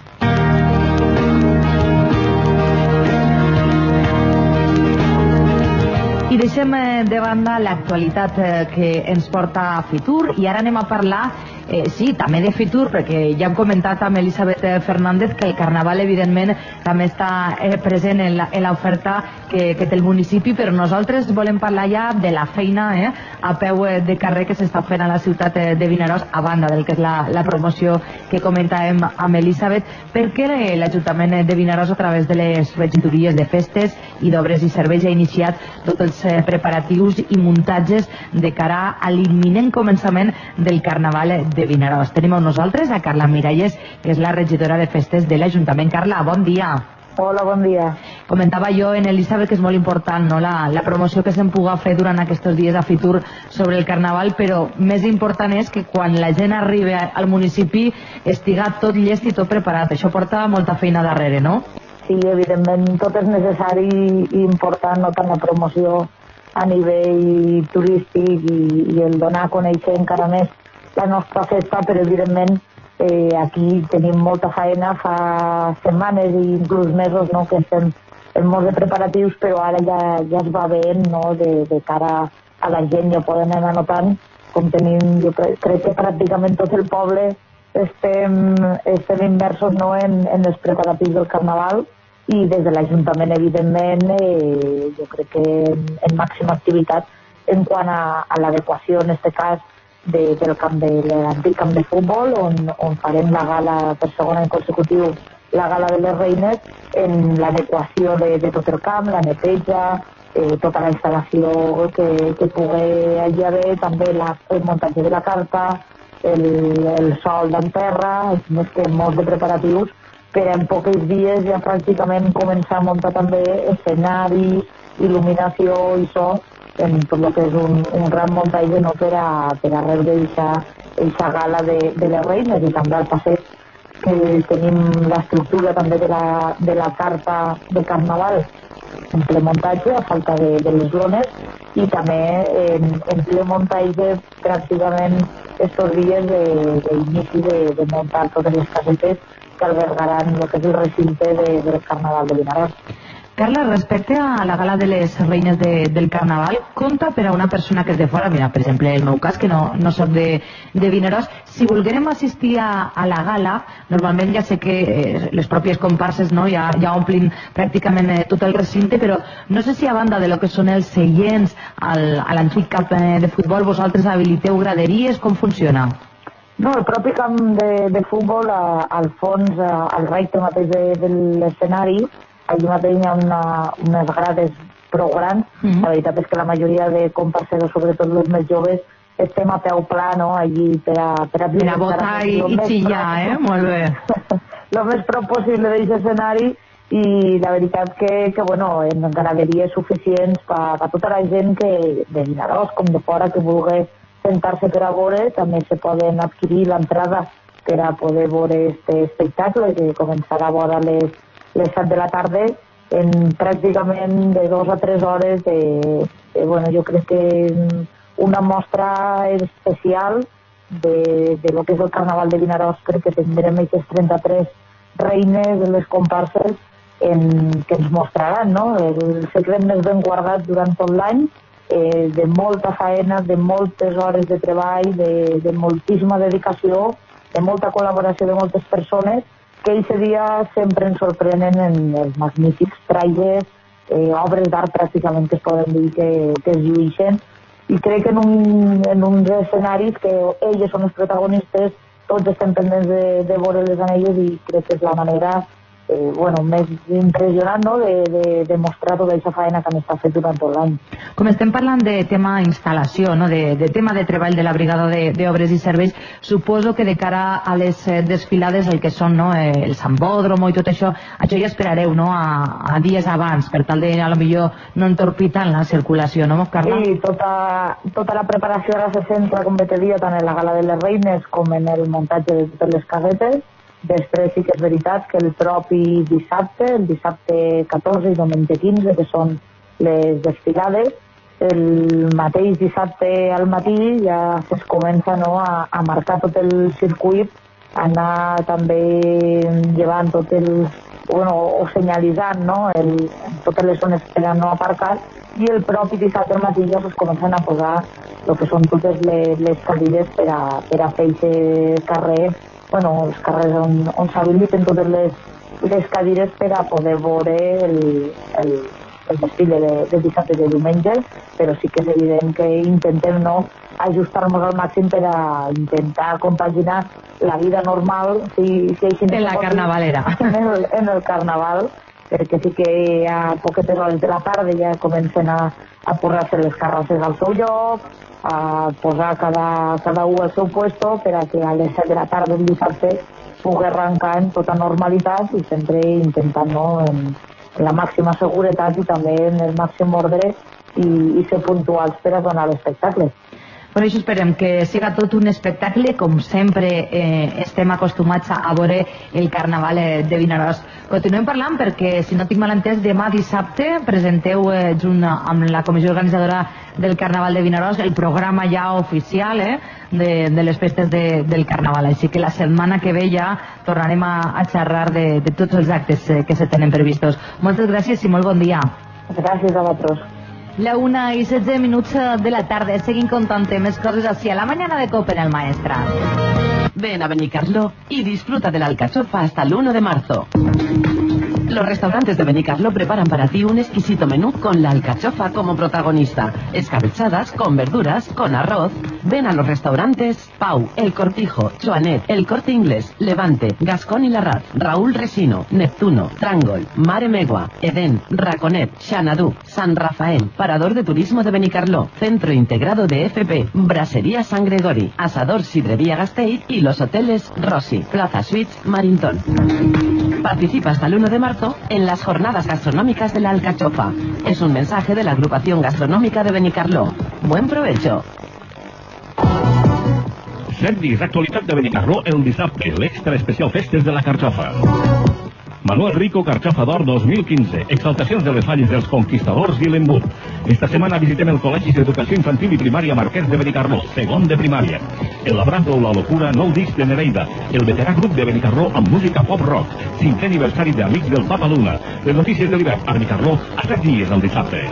I deixem de banda l'actualitat que ens porta a Fitur i ara anem a parlar, eh, sí, també de Fitur, perquè ja hem comentat amb Elisabet Fernández que el Carnaval evidentment també està eh, present en l'oferta que, que té el municipi, però nosaltres volem parlar ja de la feina eh, a peu de carrer que s'està fent a la ciutat de Vinaròs, a banda del que és la, la promoció que comentàvem amb Elisabet, perquè l'Ajuntament de Vinaròs a través de les regidories de festes i d'obres i serveis ha iniciat tots els preparatius i muntatges de cara a l'imminent començament del Carnaval de Vinaròs. Tenim amb nosaltres a Carla Miralles, que és la regidora de festes de l'Ajuntament. Carla, bon dia. Hola, bon dia. Comentava jo en Elisabet que és molt important, no?, la, la promoció que se'n puga fer durant aquests dies a Fitur sobre el Carnaval, però més important és que quan la gent arribi al municipi estiga tot llest i tot preparat. Això porta molta feina darrere, no? Sí, evidentment tot és necessari i important, no tant la promoció a nivell turístic i, i el donar a conèixer encara més la nostra festa, però evidentment eh, aquí tenim molta feina, fa setmanes i inclús mesos, no?, que estem en molts de preparatius, però ara ja, ja es va veient, no?, de, de cara a la gent, ja poden anar notant com tenim, jo crec, crec que pràcticament tot el poble estem, estem immersos, no?, en, en els preparatius del Carnaval, i des de l'Ajuntament, evidentment, eh, jo crec que en, en màxima activitat en quant a, a l'adequació, en aquest cas, de, del camp de l'antic camp de futbol, on, on farem la gala per segon any consecutiu, la gala de les Reines, en l'adequació de, de tot el camp, la neteja, eh, tota la instal·lació que, que pugui hi haver, també la, el muntatge de la carpa, el, el sol d'en terra, més que molts de preparatius, per en pocs dies ja pràcticament començar a muntar també escenari, il·luminació i so, en tot el que és un, un gran muntatge, no?, per a, per a rebre aquesta gala de, de les Reines, i també al passeig que tenim l'estructura també de la, de la carpa de Carnaval en ple muntatge, a falta de, de les lones, i també en, en ple muntatge pràcticament estos dies d'inici de, de, de muntar totes les casetes que albergaran el que és el recinte de, del Carnaval de Vinaròs. Carla, respecte a la gala de les Reines de, del Carnaval, compta per a una persona que és de fora, mira, per exemple, el meu cas, que no, no soc de, de Vinaròs, si volguérem assistir a, a la gala, normalment ja sé que eh, les pròpies comparses, no?, ja, ja omplin pràcticament eh, tot el recinte, però no sé si a banda de lo que són els seients al, a l'antic camp de futbol, vosaltres habiliteu graderies, com funciona? No, el propi camp de, de futbol, a, al fons, a, al recte mateix de, de l'escenari, allà mateix hi ha una, unes grades prou grans. Mm-hmm. La veritat és que la majoria de comparseros, sobretot els més joves, estem a peu pla, no?, allí per a... Per a, per a botar i, i xillar, eh? Molt bé. El més prop possible d'aquest escenari, i la veritat que, que bueno, en graderies suficients per a tota la gent que de Vinaròs com de fora que vulgui sentar-se per a veure, també se poden adquirir l'entrada per a poder veure este espectacle que començarà a veure les, les set de la tarda en pràcticament de dos a tres hores de, de bueno, jo crec que una mostra especial de, de lo que és el Carnaval de Vinaròs. Crec que tindrem aquestes trenta-tres reines de les comparses en, que ens mostraran, no?, el secret més ben guardat durant tot l'any, Eh, de molta faena, de moltes hores de treball, de, de moltíssima dedicació, de molta col·laboració de moltes persones, que aquest dia sempre ens sorprenen en els magnífics trailers, eh, obres d'art pràcticament que es poden dir que, que es llueixen, i crec que en, un, en uns escenaris que elles són els protagonistes, tots estem pendents de, de veure les anelles i crec que és la manera eh, bueno, més impressionant, no?, de, de, de mostrar tota aquesta feina que han estat fet durant tot l'any. Com estem parlant de tema instal·lació, no?, de, de tema de treball de la brigada d'obres i serveis, suposo que de cara a les eh, desfilades, el que són, no?, eh, el sambòdromo i tot això, això ja esperareu, no?, a, a dies abans, per tal de, a lo millor, no entorpir tant la circulació, no, Carla? Sí, tota, tota la preparació ara se centra, com bé te dia, tant en la gala de les reines com en el muntatge de totes les casetes. Després sí que és veritat que el propi dissabte, el dissabte catorze i diumenge quinze, que són les desfilades, el mateix dissabte al matí ja es comença, no, a, a marcar tot el circuit, anar també llevant tot el, bueno, o senyalitzant, no, el, totes les zones per a no aparcar, i el propi dissabte al matí ja pues, comencen a posar el que són totes les, les cadires per a, per a fer aquest carrer, bueno, els carrers on, on s'habiliten totes les, les cadires per a poder veure el, el, el desfile de, de dissabte i de diumenge, però sí que és evident que intentem, no, ajustar-nos al màxim per a intentar compaginar la vida normal, si, si així en la carnavalera. En el, en el carnaval, perquè sí que a poquetes hores de la tarda ja comencen a, a posar-se les carrosses al seu lloc, a posar cada, cada un al seu puesto per a que a les set de la tarda el dissabte pugui arrencar en tota normalitat i sempre intentant, no, en, en la màxima seguretat i també en el màxim ordre i, i ser puntuals per a donar l'espectacle. Per això esperem que siga tot un espectacle, com sempre eh, estem acostumats a veure el Carnaval eh, de Vinaròs. Continuem parlant perquè, si no tinc mal entès, demà dissabte presenteu eh, junt amb la comissió organitzadora del Carnaval de Vinaròs el programa ja oficial eh, de, de les festes de, del Carnaval. Així que la setmana que ve ja tornarem a, a xerrar de, de tots els actes eh, que se tenen previstos. Moltes gràcies i molt bon dia. Gràcies a vosaltres. La una y setze minuts de la tarde. Seguim contant més coses així a la mañana de COPE en el Maestrat. Ven a Benicarló y disfruta de la alcachofa hasta el uno de marzo. Los restaurantes de Benicarló preparan para ti un exquisito menú con la alcachofa como protagonista. Escabechadas, con verduras, con arroz. Ven a los restaurantes Pau, El Cortijo, Joanet, El Corte Inglés, Levante, Gascón y Larraz, Raúl Resino, Neptuno, Trangol, Mare Megua, Edén, Raconet, Xanadu, San Rafael, Parador de Turismo de Benicarló, Centro Integrado de F P, Brasería San Gregori, Asador Sidrería Gasteiz y los hoteles Rossi, Plaza Suites, Marintón. Participa hasta el uno de marzo en las jornadas gastronómicas de la alcachofa. Es un mensaje de la agrupación gastronómica de Benicarló. Buen provecho. Cerdis, actualitat de Benicarló el dissabte, l'extra especial festes de la carxofa. Manuel Rico, Carxofa d'Or dos mil quinze. Exaltacions de les falles dels conquistadors i l'embut. Esta setmana visitem el Col·legi d'Educació Infantil i Primària Marquès de Benicarló, segon de primària. El Labrazo o la Locura, nou disc de Nereida. El veterà grup de Benicarló amb música pop-rock. Cinquè aniversari d'Amics del Papa Luna. Les notícies de l'hivern a Benicarló a set dies el dissabte.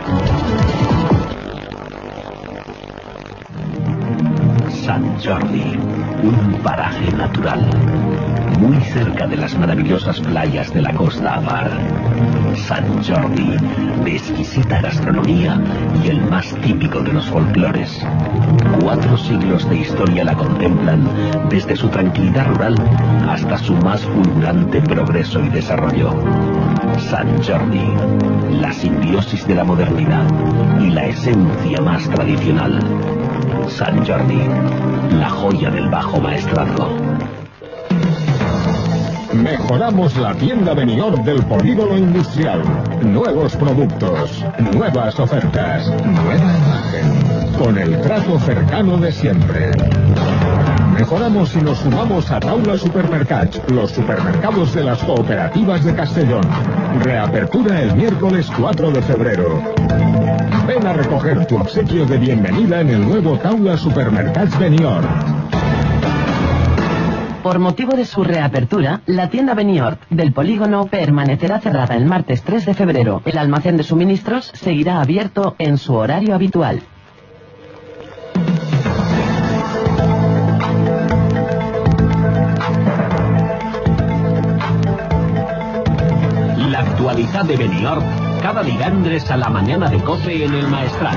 San Jordi, un paraje natural, muy cerca de las maravillosas playas de la Costa Avar. San Jordi, de exquisita gastronomía y el más típico de los folclores. Cuatro siglos de historia la contemplan, desde su tranquilidad rural hasta su más fulgurante progreso y desarrollo. San Jordi, la simbiosis de la modernidad y la esencia más tradicional. San Jordi, la joya del Bajo Maestrazgo. Mejoramos la tienda Benior del Polígono Industrial. Nuevos productos, nuevas ofertas, nueva imagen, con el trato cercano de siempre. Mejoramos y nos sumamos a Taula Supermercats, los supermercados de las cooperativas de Castellón. Reapertura el miércoles cuatro de febrero. Ven a recoger tu obsequio de bienvenida en el nuevo Taula Supermercats Benior. Por motivo de su reapertura, la tienda Benior del polígono permanecerá cerrada el martes tres de febrero. El almacén de suministros seguirá abierto en su horario habitual. La actualidad de Benior, cada divendres a la mañana de COPE en el Maestrat.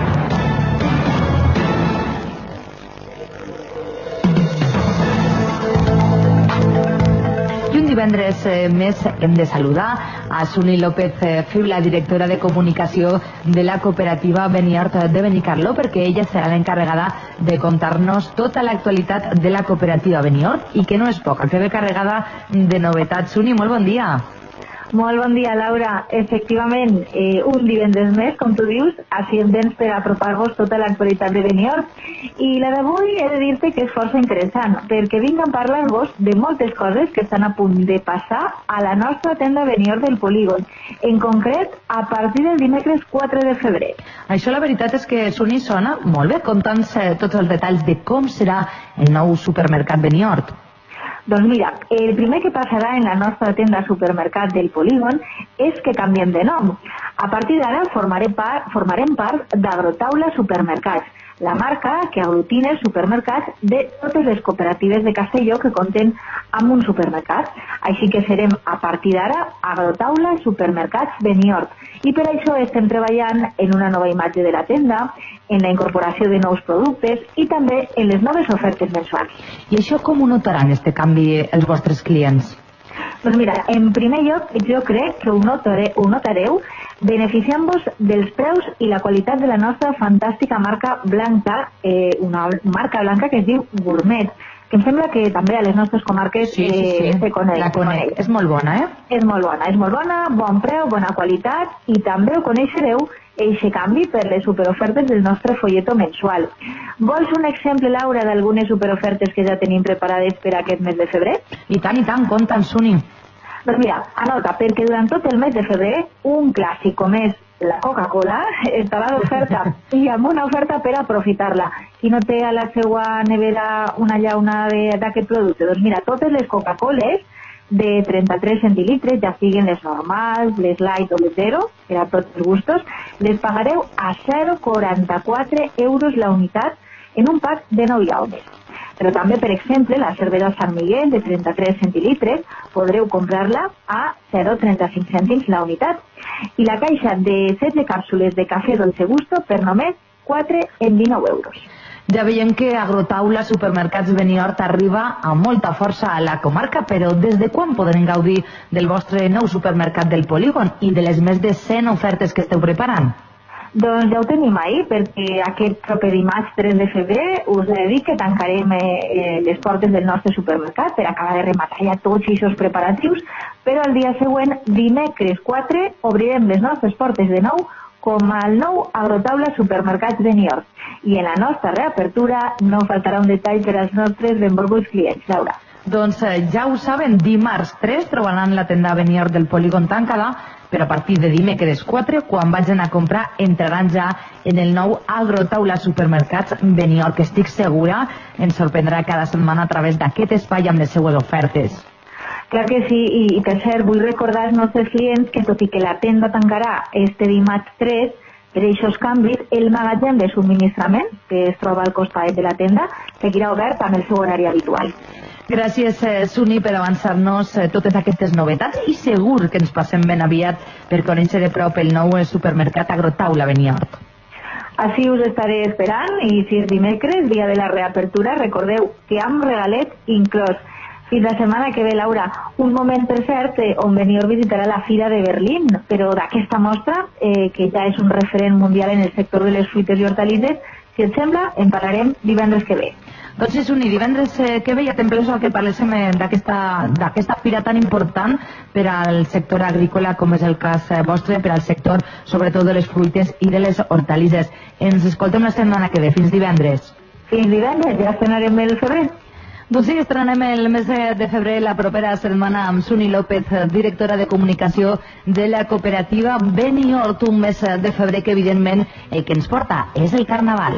un divendres més hem de saludar a Suni López Fiu, la directora de comunicació de la cooperativa Beniort de Benicarló, perquè ella serà l'encarregada de contar-nos tota l'actualitat de la cooperativa Beniort, i que no és poca, que ve carregada de novetats. Suni, molt bon dia. Molt bon dia, Laura. Efectivament, eh, un divendres més, com tu dius, així en tens per apropar-vos tota l'actualitat de Beniort. I la d'avui he de dir-te que és força interessant, perquè vinc a parlar-vos de moltes coses que estan a punt de passar a la nostra tenda Beniort del Polígon, en concret a partir del dimecres quatre de febrer. Això la veritat és que Suni sona molt bé, conta'ns tots els detalls de com serà el nou supermercat Beniort. Doncs mira, el primer que passarà en la nostra tenda supermercat del Polígon és que canviem de nom. A partir d'ara formarem part, formarem part d'Agrotaula Supermercats, la marca que aglutina els supermercats de totes les cooperatives de Castelló que compten amb un supermercat. Així que serem a partir d'ara Agrotaula Supermercats Beniort. I per això estem treballant en una nova imatge de la tenda, en la incorporació de nous productes i també en les noves ofertes mensuals. I això com ho notaran, este canvi, els vostres clients? Doncs mira, en primer lloc, jo crec que ho, notare, ho notareu beneficiant-vos dels preus i la qualitat de la nostra fantàstica marca blanca, eh, una marca blanca que es diu Gourmet, que em sembla que també a les nostres comarques sí, sí, sí. Eh, se coneix. La conec, és molt bona, eh? És molt bona, és molt bona, bon preu, bona qualitat, i també ho coneixereu eixe canvi per les superofertes del nostre folleto mensual. Vols un exemple, Laura, d'algunes superofertes que ja tenim preparades per aquest mes de febrer? I tant, i tant, compta'ns, Suni. Doncs mira, anota, perquè durant tot el mes de febrer un clàssic com és la Coca-Cola estarà d'oferta i amb una oferta per aprofitar-la. Qui no té a la seva nevera una llauna d'aquest producte? Doncs mira, totes les Coca-Coles de trenta-tres centilitres, ja siguin les normals, les light o les zero, per a tots els gustos, les pagareu a zero coma quaranta-quatre euros la unitat en un pack de nou llaunes. Però també, per exemple, la cervesa Sant Miguel de trenta-tres centilitres podreu comprar-la a zero coma trenta-cinc cèntims la unitat. I la caixa de setze càpsules de cafè Dolce Gusto per només quatre en dinou euros. Ja veiem que Agrotaula Supermercats Beniort arriba amb molta força a la comarca, però des de quan podrem gaudir del vostre nou supermercat del Polígon i de les més de cent ofertes que esteu preparant? Doncs ja ho tenim ahir, perquè aquest proper dimarts tres de febrer us he de dir que tancarem eh, les portes del nostre supermercat per acabar de rematar ja tots aquests preparatius, però el dia següent, dimecres quatre, obrirem les nostres portes de nou com el nou Agrotaula Supermercats Beniort. I en la nostra reapertura no faltarà un detall per als nostres benvolguts clients, Laura. Doncs eh, ja ho saben, dimarts tres trobaran la tenda Beniort del Polígon tancada, però a partir de dimecres quatre, quan vagin a comprar, entraran ja en el nou Agrotaula Supermercats Beniort, que estic segura ens sorprendrà cada setmana a través d'aquest espai amb les seues ofertes. Clar que sí, i, i per cert, vull recordar als nostres clients que tot i que la tenda tancarà este dimarts tres, per aquests canvis, el magatzem de subministrament, que es troba al costat de la tenda, seguirà obert amb el seu horari habitual. Gràcies, eh, Suni, per avançar-nos eh, totes aquestes novetats, i segur que ens passem ben aviat per conèixer de prop el nou supermercat Agrotaula Beniort. Així us estaré esperant, i si és dimecres, dia de la reapertura, recordeu que amb regalet inclòs. Fins la setmana que ve, Laura. Un moment, per cert, eh, on Beniort visitarà la Fira de Berlín, però d'aquesta mostra, eh, que ja és un referent mundial en el sector de les fruites i hortalisses, si et sembla, en parlarem divendres que ve. Doncs és un divendres eh, que ve, ja t'empreso que parléssim d'aquesta fira tan important per al sector agrícola, com és el cas eh, vostre, per al sector, sobretot de les fruites i de les hortalisses. Ens escoltem la setmana que ve. Fins divendres. Fins divendres, ja estrenarem el febrer. Doncs sí, estrenem el mes de febrer, la propera setmana, amb Suni López, directora de comunicació de la cooperativa Beniort, un mes de febrer que, evidentment, el que ens porta és el Carnaval.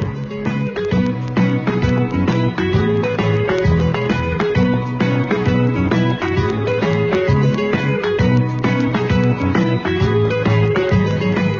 I a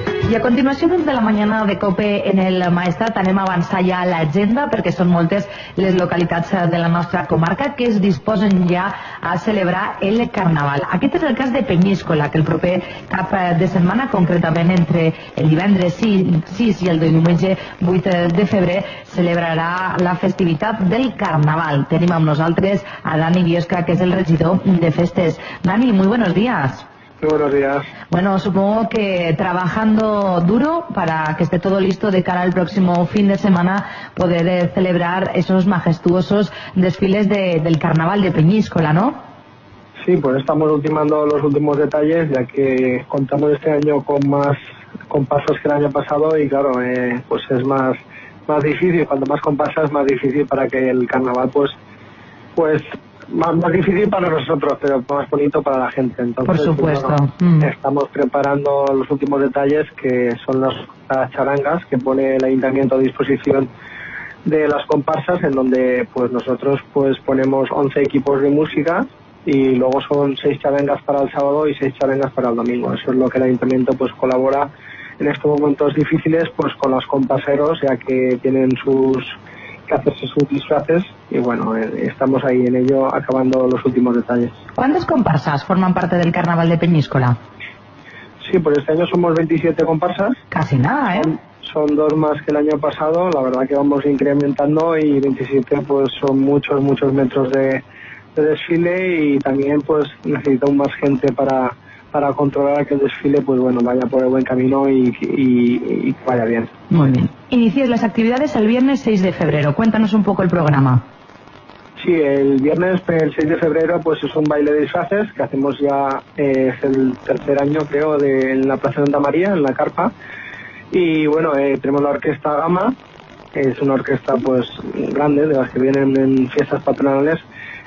continuació de la mañana de COPE en el Maestrat anem a avançar ja a l'agenda perquè són moltes les localitats de la nostra comarca que es disposen ja a celebrar el Carnaval. Aquest és el cas de Penyíscola, que el proper cap de setmana, concretament entre el divendres sis i el diumenge vuit de febrer, celebrarà la festivitat del Carnaval. Tenim amb nosaltres a Dani Biosca, que és el regidor de festes. Dani, muy buenos días. Muy buenos días. Bueno, supongo que trabajando duro para que esté todo listo de cara al próximo fin de semana poder eh, celebrar esos majestuosos desfiles de, del Carnaval de Peñíscola, ¿no? Sí, pues estamos ultimando los últimos detalles, ya que contamos este año con más comparsas que el año pasado y claro, eh, pues es más más difícil, cuanto más comparsas es más difícil para que el Carnaval pues pues Más, más difícil para nosotros, pero más bonito para la gente. Entonces, por supuesto. Bueno, mm. estamos preparando los últimos detalles, que son las, las charangas que pone el ayuntamiento a disposición de las comparsas, en donde pues nosotros pues ponemos once equipos de música y luego son seis charangas para el sábado y seis charangas para el domingo. Eso es lo que el ayuntamiento pues colabora en estos momentos difíciles pues con los compaseros, ya que tienen sus que hacerse sus disfraces y bueno, eh, estamos ahí en ello acabando los últimos detalles. ¿Cuántas comparsas forman parte del Carnaval de Peñíscola? Sí, pues este año somos veintisiete comparsas. Casi nada, ¿eh? Son, son dos más que el año pasado, la verdad que vamos incrementando y veintisiete pues son muchos, muchos metros de, de desfile y también pues necesitamos más gente para para controlar que el desfile pues bueno vaya por el buen camino y, y, y vaya bien. Muy bien. Inicias las actividades el viernes seis de febrero. Cuéntanos un poco el programa. Sí, el viernes, el seis de febrero, pues es un baile de disfraces que hacemos ya, eh, es el tercer año creo, de, en la Plaza de Santa María, en la carpa. Y bueno, eh, tenemos la orquesta Gama, que es una orquesta pues grande, de las que vienen en fiestas patronales.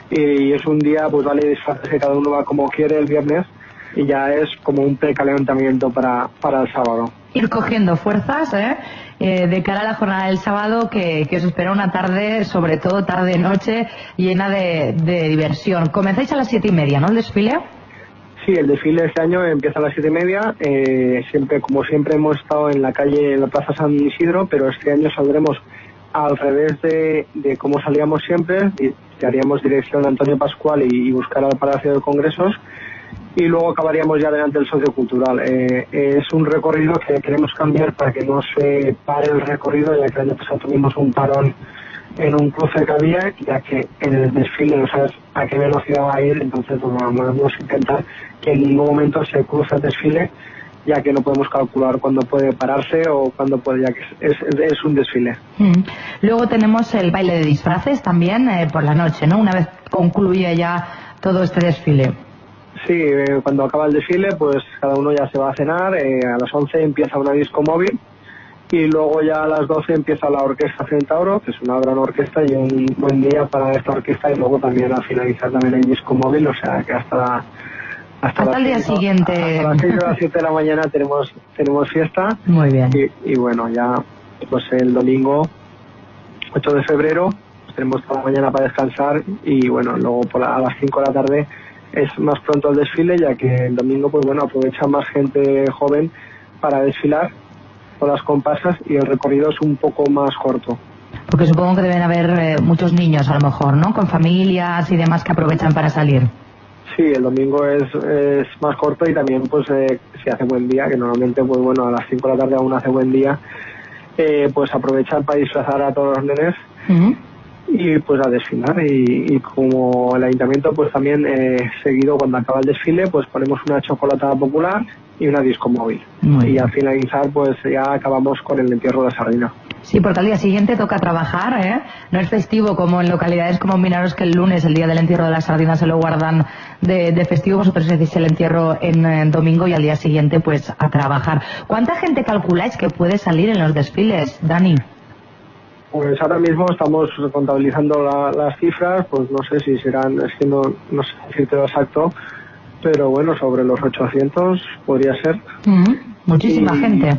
Y es un día, pues vale de disfraces que cada uno va como quiere el viernes. Y ya es como un precalentamiento para, para el sábado. Ir cogiendo fuerzas, ¿eh? Eh, de cara a la jornada del sábado, que, que os espera una tarde, sobre todo tarde-noche, llena de, de diversión. Comenzáis a las siete y media, ¿no, el desfile? Sí, el desfile este año empieza a las siete y media. Eh, siempre, como siempre, hemos estado en la calle, en la Plaza San Isidro, pero este año saldremos al revés de, de cómo salíamos siempre. Y haríamos dirección a Antonio Pascual y, y buscar al Palacio de Congresos. Y luego acabaríamos ya delante del sociocultural. Eh, es un recorrido que queremos cambiar para que no se pare el recorrido, ya que el año pasado tuvimos un parón en un cruce que había, ya que en el desfile no sabes a qué velocidad va a ir, entonces pues, vamos a intentar que en ningún momento se cruce el desfile, ya que no podemos calcular cuándo puede pararse o cuándo puede, ya que es, es, es un desfile. Mm. Luego tenemos el baile de disfraces también eh, por la noche, ¿no? Una vez concluye ya todo este desfile. Sí, eh, cuando acaba el desfile, pues cada uno ya se va a cenar, eh, a las once empieza una disco móvil y luego ya a las doce empieza la Orquesta Centauro, que es una gran orquesta y un buen día para esta orquesta y luego también al finalizar también el disco móvil, o sea que hasta hasta, hasta el día cinco, siguiente. Hasta las seis o las siete de la mañana tenemos tenemos fiesta. Muy bien. Y, y bueno, ya pues el domingo ocho de febrero pues tenemos toda la mañana para descansar y bueno, luego por la, a las cinco de la tarde es más pronto el desfile, ya que el domingo pues bueno aprovecha más gente joven para desfilar con las comparsas y el recorrido es un poco más corto. Porque supongo que deben haber eh, muchos niños a lo mejor, ¿no? Con familias y demás que aprovechan para salir. Sí, el domingo es, es más corto y también pues eh, si hace buen día, que normalmente pues bueno a las cinco de la tarde aún hace buen día, eh, pues aprovechan para disfrazar a todos los nenes. Uh-huh. Y pues a desfilar y, y como el ayuntamiento pues también eh, seguido cuando acaba el desfile pues ponemos una chocolatada popular y una disco móvil. Muy y bien. Al finalizar pues ya acabamos con el entierro de la sardina. Sí, porque al día siguiente toca trabajar, ¿eh? No es festivo como en localidades como Vinaros, que el lunes, el día del entierro de la sardina, se lo guardan de, de festivo. Vosotros decís el entierro en, en domingo y al día siguiente pues a trabajar. ¿Cuánta gente calculáis que puede salir en los desfiles, Dani? Pues ahora mismo estamos contabilizando la, las cifras, pues no sé si serán, es que no, no sé decirte lo exacto, pero bueno, sobre los ochocientos podría ser. Mm-hmm. Muchísima y, gente.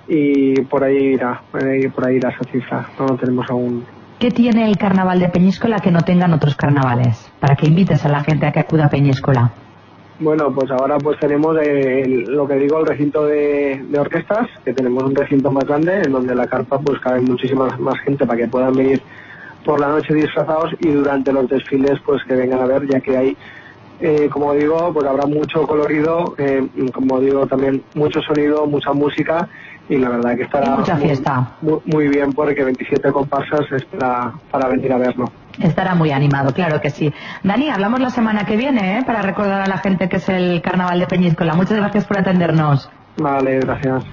Y por ahí irá, por ahí, por ahí irá esa cifra, no lo tenemos aún. ¿Qué tiene el Carnaval de Peñíscola que no tengan otros carnavales? Para que invites a la gente a que acuda a Peñíscola. Bueno, pues ahora pues tenemos eh, el, lo que digo, el recinto de, de orquestas, que tenemos un recinto más grande en donde la carpa pues cabe muchísima más gente para que puedan venir por la noche disfrazados y durante los desfiles pues que vengan a ver, ya que hay, eh, como digo, pues habrá mucho colorido, eh, como digo también mucho sonido, mucha música y la verdad que estará y mucha fiesta. Muy, muy bien porque veintisiete comparsas es para, para venir a verlo. Estará muy animado, claro que sí. Dani, hablamos la semana que viene, ¿eh? Para recordar a la gente que es el Carnaval de Peñíscola. Muchas gracias por atendernos. Vale, gracias.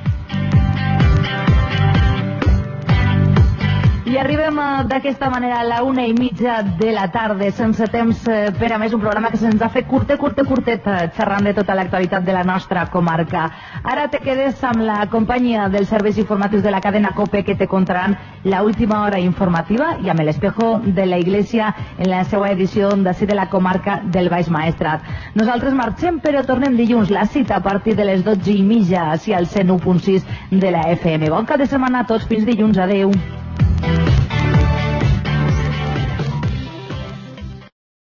I arribem d'aquesta manera a la una i mitja de la tarda, sense temps per a més, un programa que se'ns ha fet curtet, curtet, curtet, xerrant de tota l'actualitat de la nostra comarca. Ara te quedes amb la companyia dels serveis informatius de la cadena COPE que te contaran la última hora informativa i amb el espejo de la Iglesia en la seva edició d'ací de la comarca del Baix Maestrat. Nosaltres marxem, però tornem dilluns, la cita a partir de les dotze i mitja, així al cent u punt sis de la F M. Bon cap de setmana a tots, fins dilluns, adeu.